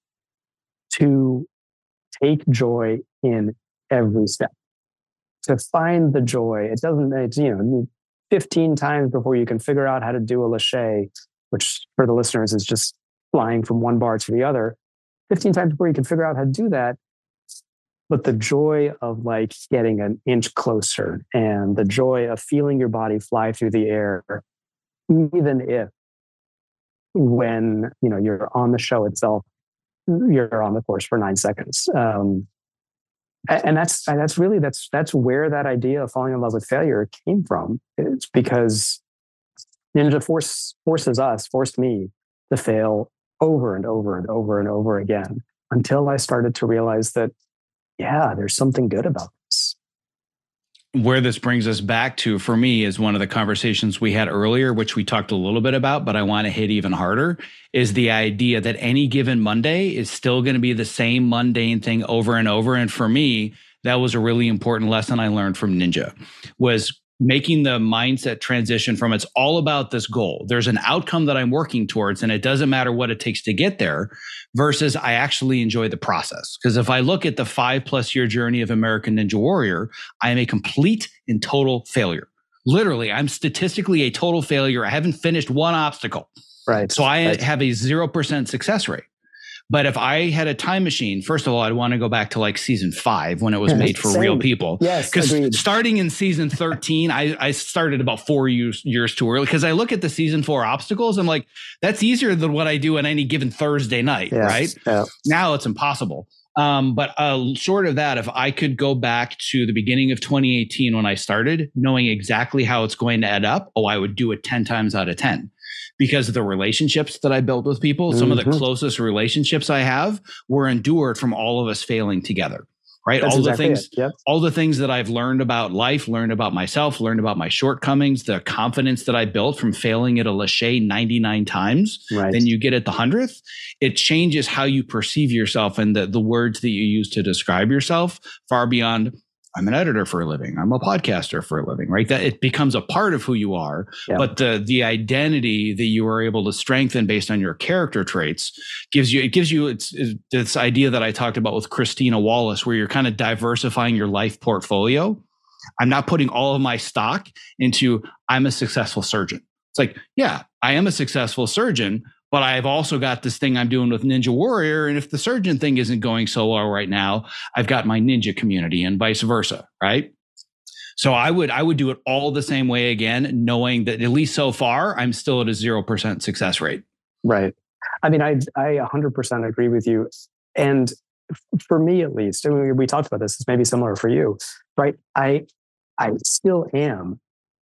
to take joy in every step, to find the joy. It doesn't, it's, you know, fifteen times before you can figure out how to do a lache, which for the listeners is just flying from one bar to the other. fifteen times before you can figure out how to do that. But the joy of like getting an inch closer and the joy of feeling your body fly through the air, even if when, you know, you're on the show itself, you're on the course for nine seconds. Um, And that's that's really that's that's where that idea of falling in love with failure came from. It's because ninja force forces us, forced me to fail over and over and over and over again until I started to realize that, yeah, there's something good about this. Where this brings us back to, for me, is one of the conversations we had earlier, which we talked a little bit about, but I want to hit even harder, is the idea that any given Monday is still going to be the same mundane thing over and over. And for me, that was a really important lesson I learned from Ninja, was making the mindset transition from it's all about this goal. There's an outcome that I'm working towards, and it doesn't matter what it takes to get there, versus I actually enjoy the process. Because if I look at the five plus year journey of American Ninja Warrior, I am a complete and total failure. Literally, I'm statistically a total failure. I haven't finished one obstacle. Right. So I right. have a zero percent success rate. But if I had a time machine, first of all, I'd want to go back to like season five when it was made for Same. real people. Yes, because starting in season thirteen, I, I started about four years, years too early, because I look at the season four obstacles. I'm like, that's easier than what I do on any given Thursday night, yes. right? Yeah. Now it's impossible. Um, but uh, short of that, if I could go back to the beginning of twenty eighteen when I started, knowing exactly how it's going to add up, oh, I would do it ten times out of ten. Because of the relationships that I built with people, some mm-hmm. of the closest relationships I have were endured from all of us failing together, right? That's all exactly the things, yep. all the things that I've learned about life, learned about myself, learned about my shortcomings, the confidence that I built from failing at a Lachey ninety-nine times, right. then you get at the hundredth. It changes how you perceive yourself and the, the words that you use to describe yourself far beyond, I'm an editor for a living, I'm a podcaster for a living, right? That it becomes a part of who you are, yeah. but the the identity that you are able to strengthen based on your character traits gives you, it gives you it's, it's this idea that I talked about with Christina Wallace, where you're kind of diversifying your life portfolio. I'm not putting all of my stock into, I'm a successful surgeon. It's like, yeah, I am a successful surgeon, but I've also got this thing I'm doing with Ninja Warrior. And if the surgeon thing isn't going so well right now, I've got my ninja community and vice versa, right? So I would I would do it all the same way again, knowing that at least so far, I'm still at a zero percent success rate. Right. I mean, I I one hundred percent agree with you. And for me, at least, I mean, we talked about this, it's maybe similar for you, right? I I still am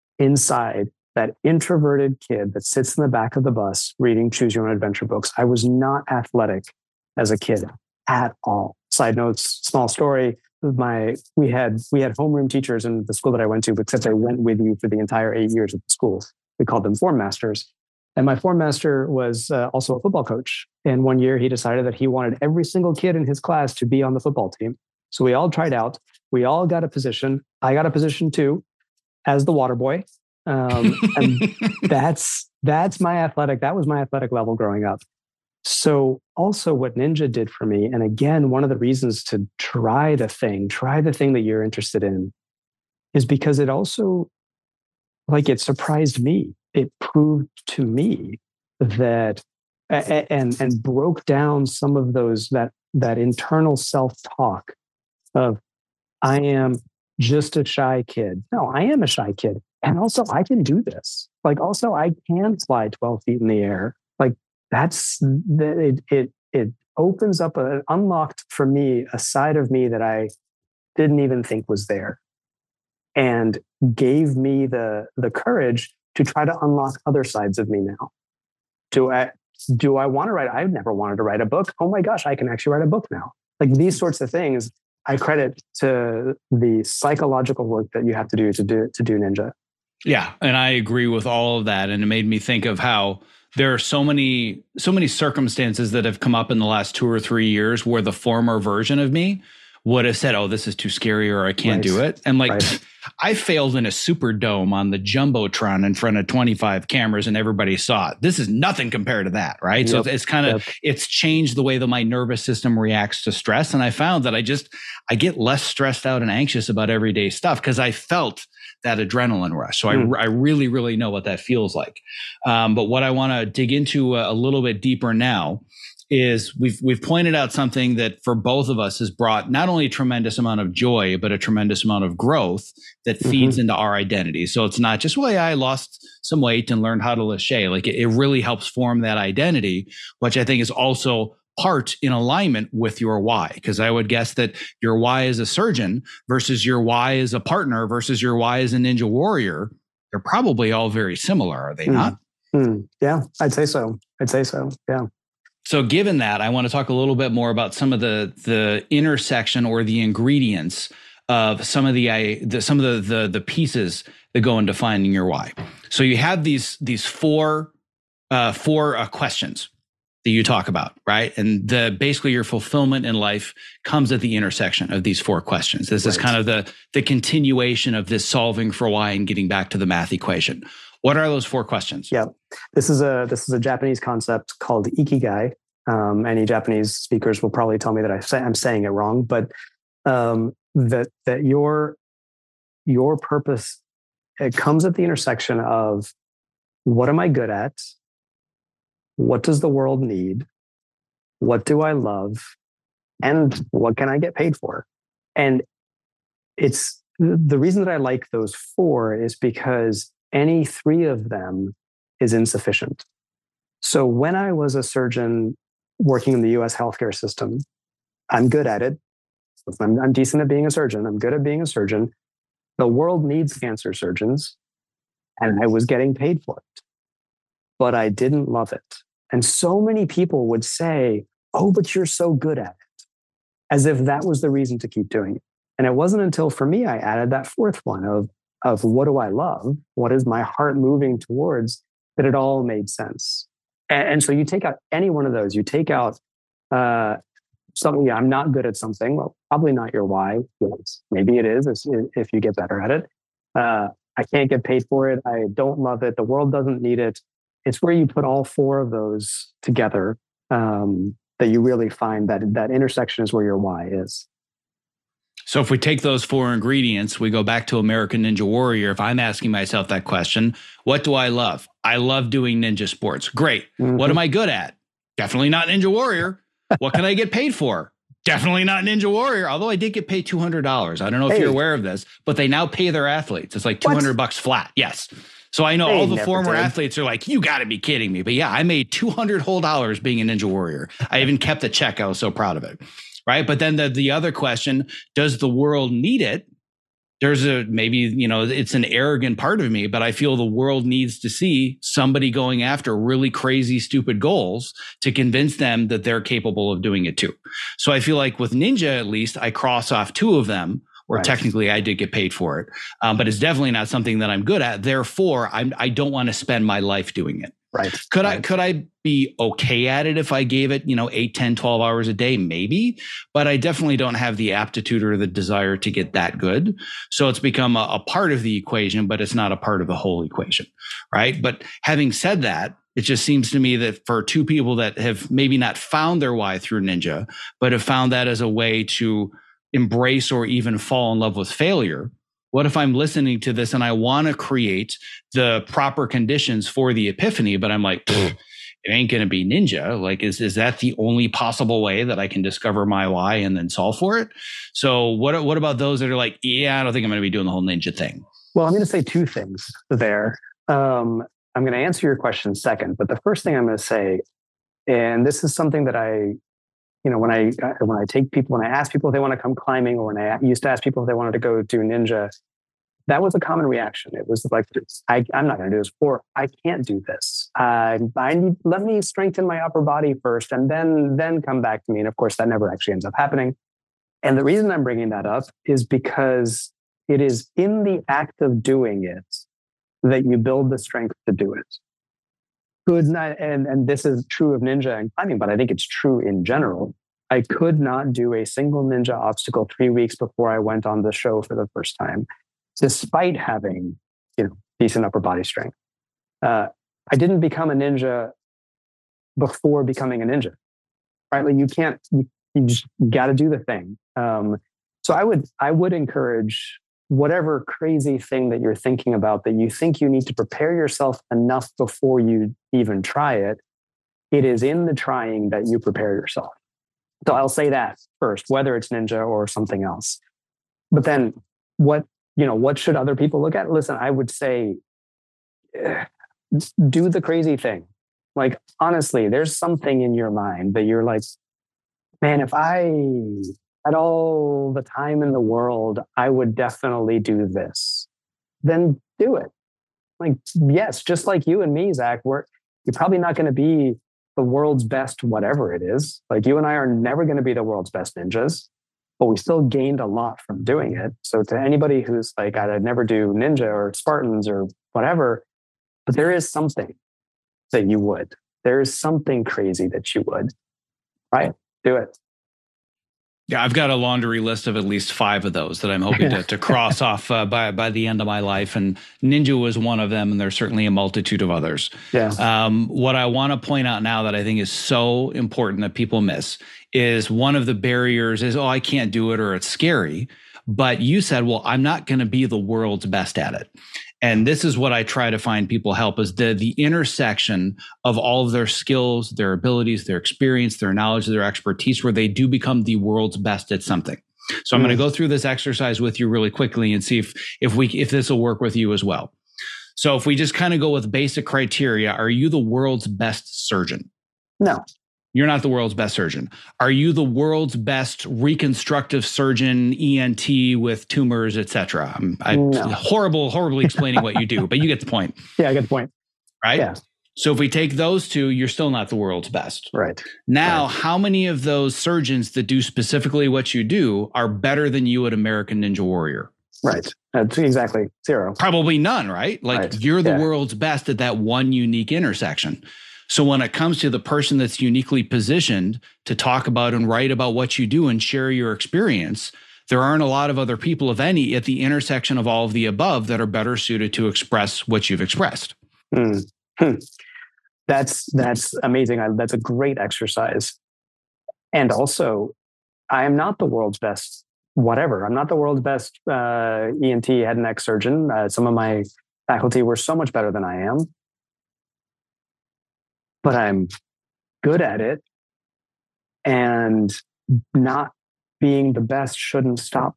inside that introverted kid that sits in the back of the bus reading Choose Your Own Adventure books. I was not athletic as a kid at all. Side notes, small story. My we had we had homeroom teachers in the school that I went to, except they went with you for the entire eight years of the school. We called them form masters. And my form master was uh, also a football coach. And one year he decided that he wanted every single kid in his class to be on the football team. So we all tried out. We all got a position. I got a position too, as the water boy. Um, and that's, that's my athletic, that was my athletic level growing up. So also what Ninja did for me, and again, one of the reasons to try the thing, try the thing that you're interested in, is because it also, like, it surprised me. It proved to me that, and, and broke down some of those, that, that internal self-talk of, I am just a shy kid. No, I am a shy kid. And also, I can do this. Like, also, I can fly twelve feet in the air. Like, that's, it, it, it opens up, a, unlocked for me, a side of me that I didn't even think was there, and gave me the, the courage to try to unlock other sides of me now. Do I, do I want to write? I've never wanted to write a book. Oh my gosh, I can actually write a book now. Like, these sorts of things, I credit to the psychological work that you have to do to do, to do Ninja. Yeah. And I agree with all of that. And it made me think of how there are so many, so many circumstances that have come up in the last two or three years where the former version of me would have said, oh, this is too scary, or I can't right. do it. And like, right. I failed in a Superdome on the Jumbotron in front of twenty-five cameras and everybody saw it. This is nothing compared to that. Right. Yep. So it's kind of, yep. it's changed the way that my nervous system reacts to stress. And I found that I just, I get less stressed out and anxious about everyday stuff because I felt that adrenaline rush. So mm. I, I really, really know what that feels like. Um, but what I want to dig into a, a little bit deeper now is we've we've pointed out something that for both of us has brought not only a tremendous amount of joy, but a tremendous amount of growth that feeds mm-hmm. into our identity. So it's not just, well, yeah, I lost some weight and learned how to Lachey. Like it, it really helps form that identity, which I think is also part in alignment with your why. Because I would guess that your why as a surgeon versus your why as a partner versus your why as a Ninja Warrior, they're probably all very similar, are they mm. not? Mm. Yeah, I'd say so. I'd say so. Yeah. So given that, I want to talk a little bit more about some of the the intersection or the ingredients of some of the, I, the some of the, the the pieces that go into finding your why. So you have these these four uh, four uh, questions. that you talk about, right? And the basically your fulfillment in life comes at the intersection of these four questions. This right. is kind of the, the continuation of this solving for why and getting back to the math equation. What are those four questions? Yeah, this is a this is a Japanese concept called ikigai. Um, any Japanese speakers will probably tell me that I say, I'm saying it wrong, but um, that that your your purpose, it comes at the intersection of what am I good at? What does the world need? What do I love? And what can I get paid for? And it's the reason that I like those four is because any three of them is insufficient. So when I was a surgeon working in the U S healthcare system, I'm good at it. I'm, I'm decent at being a surgeon. I'm good at being a surgeon. The world needs cancer surgeons, and I was getting paid for it. But I didn't love it. And so many people would say, oh, but you're so good at it, as if that was the reason to keep doing it. And it wasn't until for me, I added that fourth one of, of what do I love? What is my heart moving towards? That it all made sense. And, and so you take out any one of those, you take out uh, something, yeah, I'm not good at something. Well, probably not your why. Maybe it is if you get better at it. Uh, I can't get paid for it. I don't love it. The world doesn't need it. It's where you put all four of those together um, that you really find that that intersection is where your why is. So if we take those four ingredients, we go back to American Ninja Warrior. If I'm asking myself that question, what do I love? I love doing ninja sports. Great. Mm-hmm. What am I good at? Definitely not Ninja Warrior. What can I get paid for? Definitely not Ninja Warrior. Although I did get paid two hundred dollars. I don't know if hey. you're aware of this, but they now pay their athletes. It's like two hundred what? bucks flat. Yes. So I know they all the former did. athletes are like, you got to be kidding me. But yeah, I made two hundred whole dollars being a Ninja Warrior. I even kept the check. I was so proud of it. Right. But then the, the other question, does the world need it? There's a, maybe, you know, it's an arrogant part of me, but I feel the world needs to see somebody going after really crazy, stupid goals to convince them that they're capable of doing it too. So I feel like with Ninja, at least I cross off two of them, or right. technically I did get paid for it. Um, but it's definitely not something that I'm good at. Therefore, I'm, I don't want to spend my life doing it. Right. Could right. I, could I be okay at it if I gave it, you know, eight, ten, twelve hours a day? Maybe, but I definitely don't have the aptitude or the desire to get that good. So it's become a, a part of the equation, but it's not a part of the whole equation. Right. But having said that, it just seems to me that for two people that have maybe not found their why through Ninja, but have found that as a way to embrace or even fall in love with failure. What if I'm listening to this and I want to create the proper conditions for the epiphany, but I'm like, it ain't going to be Ninja. Like, is, is that the only possible way that I can discover my why and then solve for it? So what, what about those that are like, yeah, I don't think I'm going to be doing the whole Ninja thing? Well, I'm going to say two things there. Um, I'm going to answer your question second, but the first thing I'm going to say, and this is something that I, you know, when I when I take people, when I ask people if they want to come climbing, or when I used to ask people if they wanted to go do Ninja, that was a common reaction. It was like, I, I'm not going to do this, or I can't do this. Uh, I need, let me strengthen my upper body first, and then then come back to me. And of course, that never actually ends up happening. And the reason I'm bringing that up is because it is in the act of doing it that you build the strength to do it. Could not, and, and this is true of Ninja and climbing, but I think it's true in general. I could not do a single Ninja obstacle three weeks before I went on the show for the first time, despite having, you know, decent upper body strength. Uh, I didn't become a Ninja before becoming a Ninja, right? Like you can't, you, you just got to do the thing. Um, so I would, I would encourage whatever crazy thing that you're thinking about that you think you need to prepare yourself enough before you even try it. It is in the trying that you prepare yourself. So I'll say that first, whether it's Ninja or something else. But then what, you know, what should other people look at? Listen, I would say, eh, do the crazy thing. Like, honestly, there's something in your mind that you're like, man, if I had all the time in the world, I would definitely do this. Then do it. Like, yes, just like you and me, Zach, we're, you're probably not going to be the world's best, whatever it is. Like you and I are never going to be the world's best ninjas, but we still gained a lot from doing it. So to anybody who's like, I'd never do Ninja or Spartans or whatever, but there is something that you would. There's something crazy that you would, right? Do it. Yeah, I've got a laundry list of at least five of those that I'm hoping to, to cross off uh, by by the end of my life. And Ninja was one of them, and there's certainly a multitude of others. Yeah. Um, what I want to point out now that I think is so important that people miss is one of the barriers is, oh, I can't do it or it's scary. But you said, well, I'm not going to be the world's best at it. And this is what I try to find people help is the, the intersection of all of their skills, their abilities, their experience, their knowledge, their expertise, where they do become the world's best at something. So I'm mm. going to go through this exercise with you really quickly and see if, if we, if this will work with you as well. So if we just kind of go with basic criteria, are you the world's best surgeon? No. You're not the world's best surgeon. Are you the world's best reconstructive surgeon, E N T with tumors, et cetera? I'm, I'm no. horrible, horribly explaining what you do, but you get the point. Yeah, I get the point. Right? Yeah. So if we take those two, you're still not the world's best. Right. Now, right. how many of those surgeons that do specifically what you do are better than you at American Ninja Warrior? Right. That's exactly zero. Probably none, right? Like right. you're the yeah. world's best at that one unique intersection. So when it comes to the person that's uniquely positioned to talk about and write about what you do and share your experience, there aren't a lot of other people, if any, at the intersection of all of the above that are better suited to express what you've expressed. Mm. Hmm. That's that's amazing. I, that's a great exercise. And also, I am not the world's best whatever. I'm not the world's best uh, E N T head and neck surgeon. Uh, some of my faculty were so much better than I am. But I'm good at it, and not being the best shouldn't stop,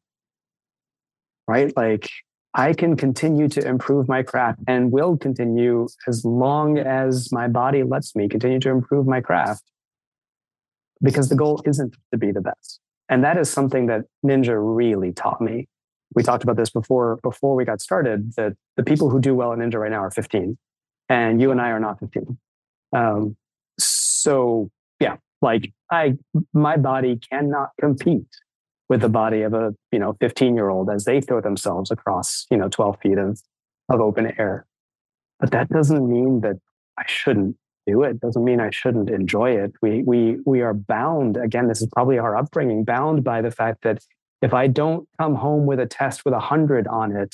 right? Like I can continue to improve my craft and will continue as long as my body lets me continue to improve my craft, because the goal isn't to be the best. And that is something that Ninja really taught me. We talked about this before, before we got started, that the people who do well at Ninja right now are fifteen, and you and I are not fifteen. Um, so yeah, like I, my body cannot compete with the body of a, you know, fifteen year old as they throw themselves across, you know, twelve feet of, of open air. But that doesn't mean that I shouldn't do it. Doesn't mean I shouldn't enjoy it. We, we, we are bound, again, this is probably our upbringing, bound by the fact that if I don't come home with a test with a hundred on it,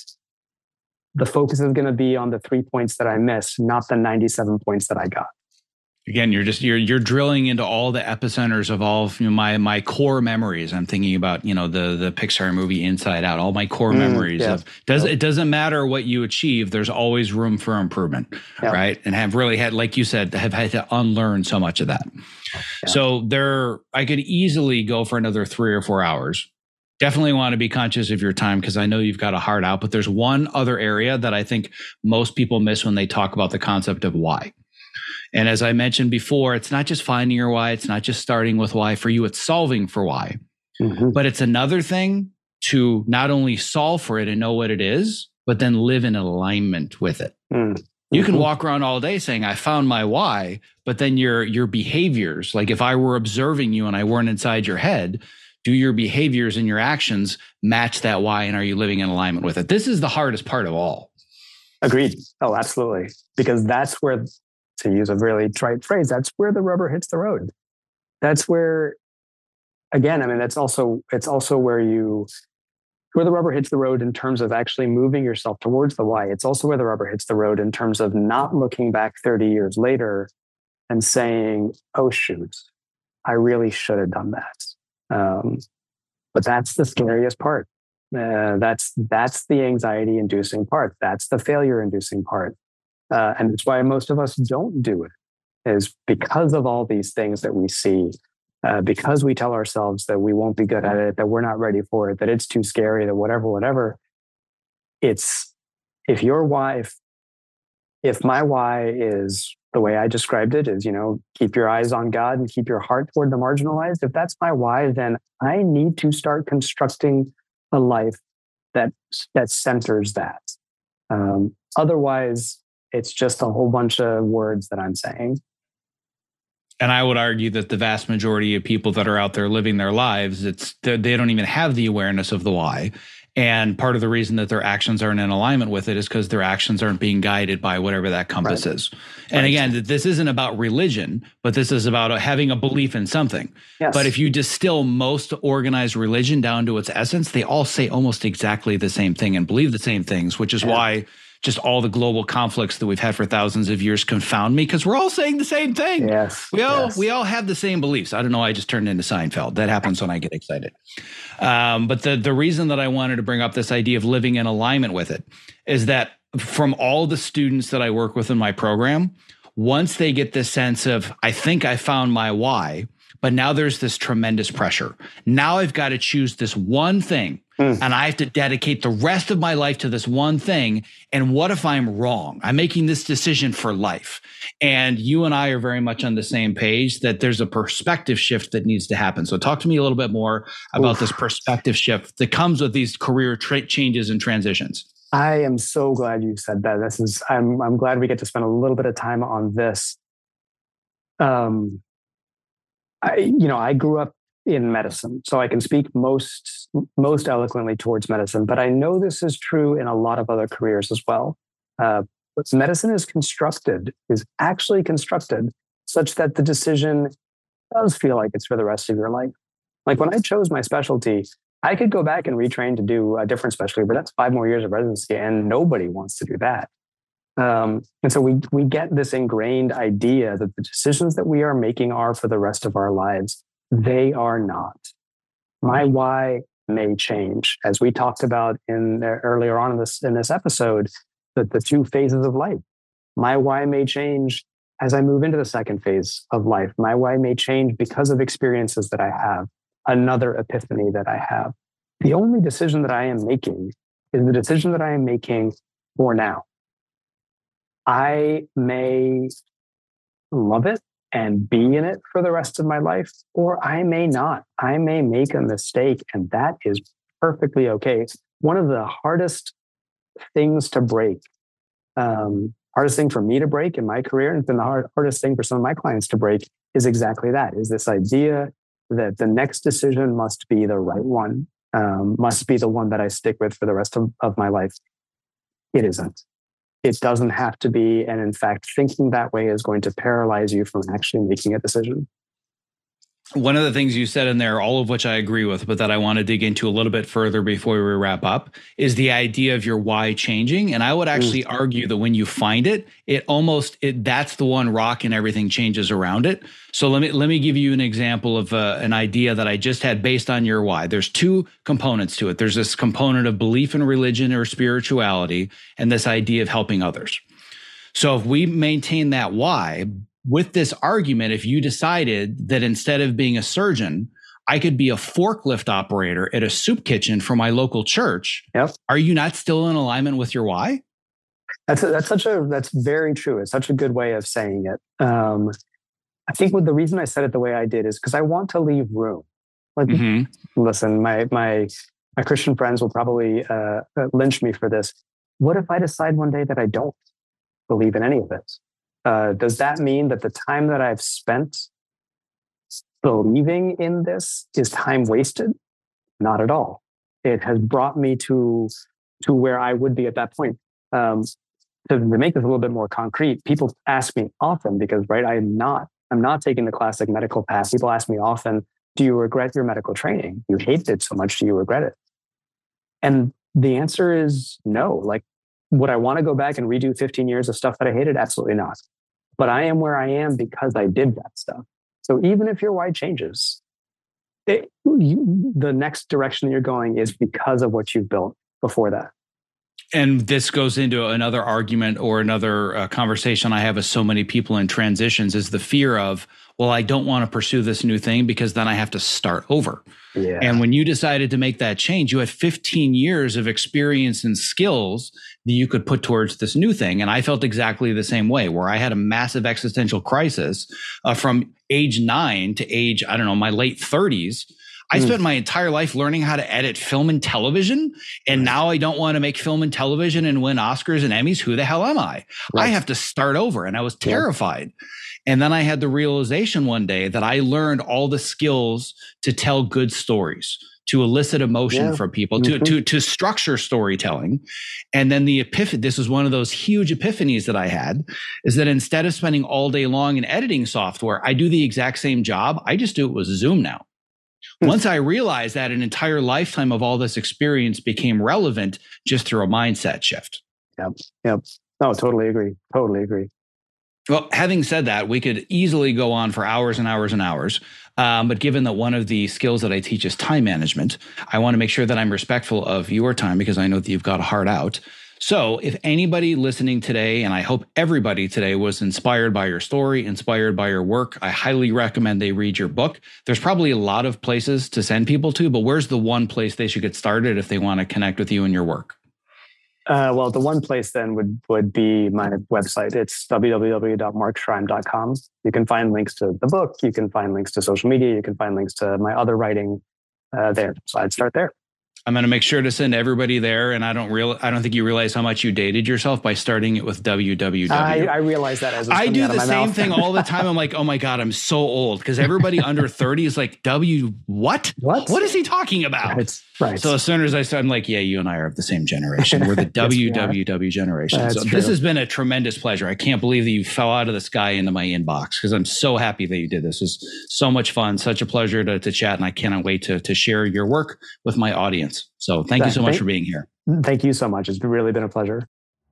the focus is going to be on the three points that I missed, not the ninety-seven points that I got. Again, you're just you're you're drilling into all the epicenters of all of, you know, my my core memories. I'm thinking about, you know, the the Pixar movie Inside Out. All my core mm, memories yeah. of does yep. it doesn't matter what you achieve. There's always room for improvement, yep. right? And have really had, like you said, have had to unlearn so much of that. Yeah. So there, I could easily go for another three or four hours. Definitely want to be conscious of your time because I know you've got a heart out. But there's one other area that I think most people miss when they talk about the concept of why. And as I mentioned before, it's not just finding your why. It's not just starting with why. For you, it's solving for why. Mm-hmm. But it's another thing to not only solve for it and know what it is, but then live in alignment with it. Mm-hmm. You can walk around all day saying, I found my why, but then your, your behaviors, like if I were observing you and I weren't inside your head, do your behaviors and your actions match that why? And are you living in alignment with it? This is the hardest part of all. Agreed. Oh, absolutely. Because that's where, to use a really trite phrase, that's where the rubber hits the road. That's where, again, I mean, that's also, it's also where you, where the rubber hits the road in terms of actually moving yourself towards the why. It's also where the rubber hits the road in terms of not looking back thirty years later and saying, oh, shoot, I really should have done that. Um, but that's the scariest part. Uh, that's, that's the anxiety inducing part. That's the failure inducing part. Uh, and it's why most of us don't do it, is because of all these things that we see, uh, because we tell ourselves that we won't be good at it, that we're not ready for it, that it's too scary, that whatever, whatever. It's, if your why, if, if my why is the way I described it, is, you know, keep your eyes on God and keep your heart toward the marginalized. If that's my why, then I need to start constructing a life that, that centers that. Um, otherwise, it's just a whole bunch of words that I'm saying. And I would argue that the vast majority of people that are out there living their lives, it's they don't even have the awareness of the why. And part of the reason that their actions aren't in alignment with it is because their actions aren't being guided by whatever that compass Right. is. And Right. again, this isn't about religion, but this is about having a belief in something. Yes. But if you distill most organized religion down to its essence, they all say almost exactly the same thing and believe the same things, which is Yeah. why just all the global conflicts that we've had for thousands of years confound me, because we're all saying the same thing. Yes. We all yes. we all have the same beliefs. I don't know. I just turned into Seinfeld. That happens when I get excited. Um, but the the reason that I wanted to bring up this idea of living in alignment with it is that from all the students that I work with in my program, once they get this sense of, I think I found my why, but now there's this tremendous pressure. Now I've got to choose this one thing. Mm. And I have to dedicate the rest of my life to this one thing. And what if I'm wrong? I'm making this decision for life. And you and I are very much on the same page that there's a perspective shift that needs to happen. So talk to me a little bit more about Oof. this perspective shift that comes with these career tra- changes and transitions. I am so glad you said that. This is, I'm, I'm glad we get to spend a little bit of time on this. Um, I, you know, I grew up in medicine, so I can speak most most eloquently towards medicine. But I know this is true in a lot of other careers as well. Uh, but medicine is constructed, is actually constructed such that the decision does feel like it's for the rest of your life. Like when I chose my specialty, I could go back and retrain to do a different specialty, but that's five more years of residency, and nobody wants to do that. Um, and so we we get this ingrained idea that the decisions that we are making are for the rest of our lives. They are not. My why may change, as we talked about in the, earlier on in this in this episode, that the two phases of life. My why may change as I move into the second phase of life. My why may change because of experiences that I have, another epiphany that I have. The only decision that I am making is the decision that I am making for now. I may love it and be in it for the rest of my life, or I may not. I may make a mistake, and that is perfectly okay. One of the hardest things to break, um, hardest thing for me to break in my career, and it's been the hard, hardest thing for some of my clients to break, is exactly that, is this idea that the next decision must be the right one, um, must be the one that I stick with for the rest of, of my life. It isn't. It doesn't have to be. And in fact, thinking that way is going to paralyze you from actually making a decision. One of the things you said in there, all of which I agree with, but that I want to dig into a little bit further before we wrap up, is the idea of your why changing. And I would actually mm. argue that when you find it, it almost, it that's the one rock and everything changes around it. So let me let me give you an example of uh, an idea that I just had based on your why. There's two components to it. There's this component of belief in religion or spirituality, and this idea of helping others. So if we maintain that why, with this argument, if you decided that instead of being a surgeon, I could be a forklift operator at a soup kitchen for my local church, yep. Are you not still in alignment with your why? That's a, that's such a that's very true. It's such a good way of saying it. Um, I think what the reason I said it the way I did is because I want to leave room. Like, mm-hmm. listen, my my my Christian friends will probably uh, lynch me for this. What if I decide one day that I don't believe in any of this? Uh, does that mean that the time that I've spent believing in this is time wasted? Not at all. It has brought me to to where I would be at that point. Um, to, to make this a little bit more concrete, people ask me often because, right, I'm not I'm not taking the classic medical path. People ask me often, "Do you regret your medical training? You hated it so much. Do you regret it?" And the answer is no. Like, would I want to go back and redo fifteen years of stuff that I hated? Absolutely not. But I am where I am because I did that stuff. So even if your why changes, it, you, the next direction you're going is because of what you've built before that. And this goes into another argument or another uh, conversation I have with so many people in transitions is the fear of, well, I don't want to pursue this new thing because then I have to start over. Yeah. And when you decided to make that change, you had fifteen years of experience and skills that you could put towards this new thing. And I felt exactly the same way, where I had a massive existential crisis uh, from age nine to age, I don't know, my late thirties. I spent my entire life learning how to edit film and television. And now I don't want to make film and television and win Oscars and Emmys. Who the hell am I? Right. I have to start over. And I was terrified. Yeah. And then I had the realization one day that I learned all the skills to tell good stories, to elicit emotion yeah. from people, mm-hmm. to, to, to structure storytelling. And then the epiphany, this was one of those huge epiphanies that I had, is that instead of spending all day long in editing software, I do the exact same job. I just do it with Zoom now. Mm-hmm. Once I realized that, an entire lifetime of all this experience became relevant just through a mindset shift. Yep. Yep. No, totally agree. Totally agree. Well, having said that, we could easily go on for hours and hours and hours. Um, but given that one of the skills that I teach is time management, I want to make sure that I'm respectful of your time because I know that you've got a heart out. So if anybody listening today, and I hope everybody today was inspired by your story, inspired by your work, I highly recommend they read your book. There's probably a lot of places to send people to, but where's the one place they should get started if they want to connect with you and your work? Uh, well, the one place then would would be my website. It's w w w dot mark schreim dot com. You can find links to the book. You can find links to social media. You can find links to my other writing uh, there. So I'd start there. I'm going to make sure to send everybody there. And I don't real, I don't think you realize how much you dated yourself by starting it with w w w. I, I realize that as I do the same thing all the time. I'm like, oh my God, I'm so old. Because everybody under thirty is like, W, what? What? What is he talking about? Right. Right. So as soon as I start, I'm like, yeah, you and I are of the same generation. We're the W W W generation. That's so true. This has been a tremendous pleasure. I can't believe that you fell out of the sky into my inbox because I'm so happy that you did this. It was so much fun, such a pleasure to, to chat. And I cannot wait to, to share your work with my audience. So thank you so much thank, for being here. Thank you so much. It's really been a pleasure.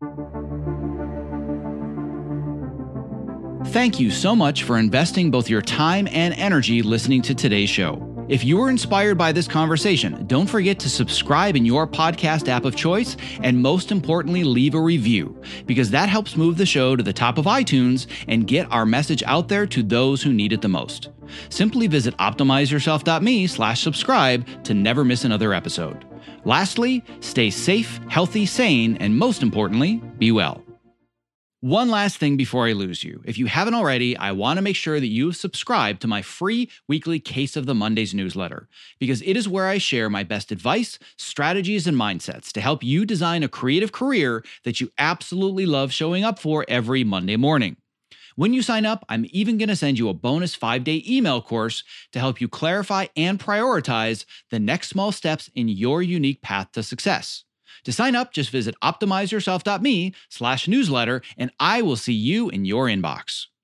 Thank you so much for investing both your time and energy listening to today's show. If you were inspired by this conversation, don't forget to subscribe in your podcast app of choice, and most importantly, leave a review, because that helps move the show to the top of iTunes and get our message out there to those who need it the most. Simply visit optimize yourself dot me slash subscribe to never miss another episode. Lastly, stay safe, healthy, sane, and most importantly, be well. One last thing before I lose you. If you haven't already, I want to make sure that you've subscribed to my free weekly Case of the Mondays newsletter, because it is where I share my best advice, strategies, and mindsets to help you design a creative career that you absolutely love showing up for every Monday morning. When you sign up, I'm even going to send you a bonus five-day email course to help you clarify and prioritize the next small steps in your unique path to success. To sign up, just visit optimize yourself dot me slash newsletter, and I will see you in your inbox.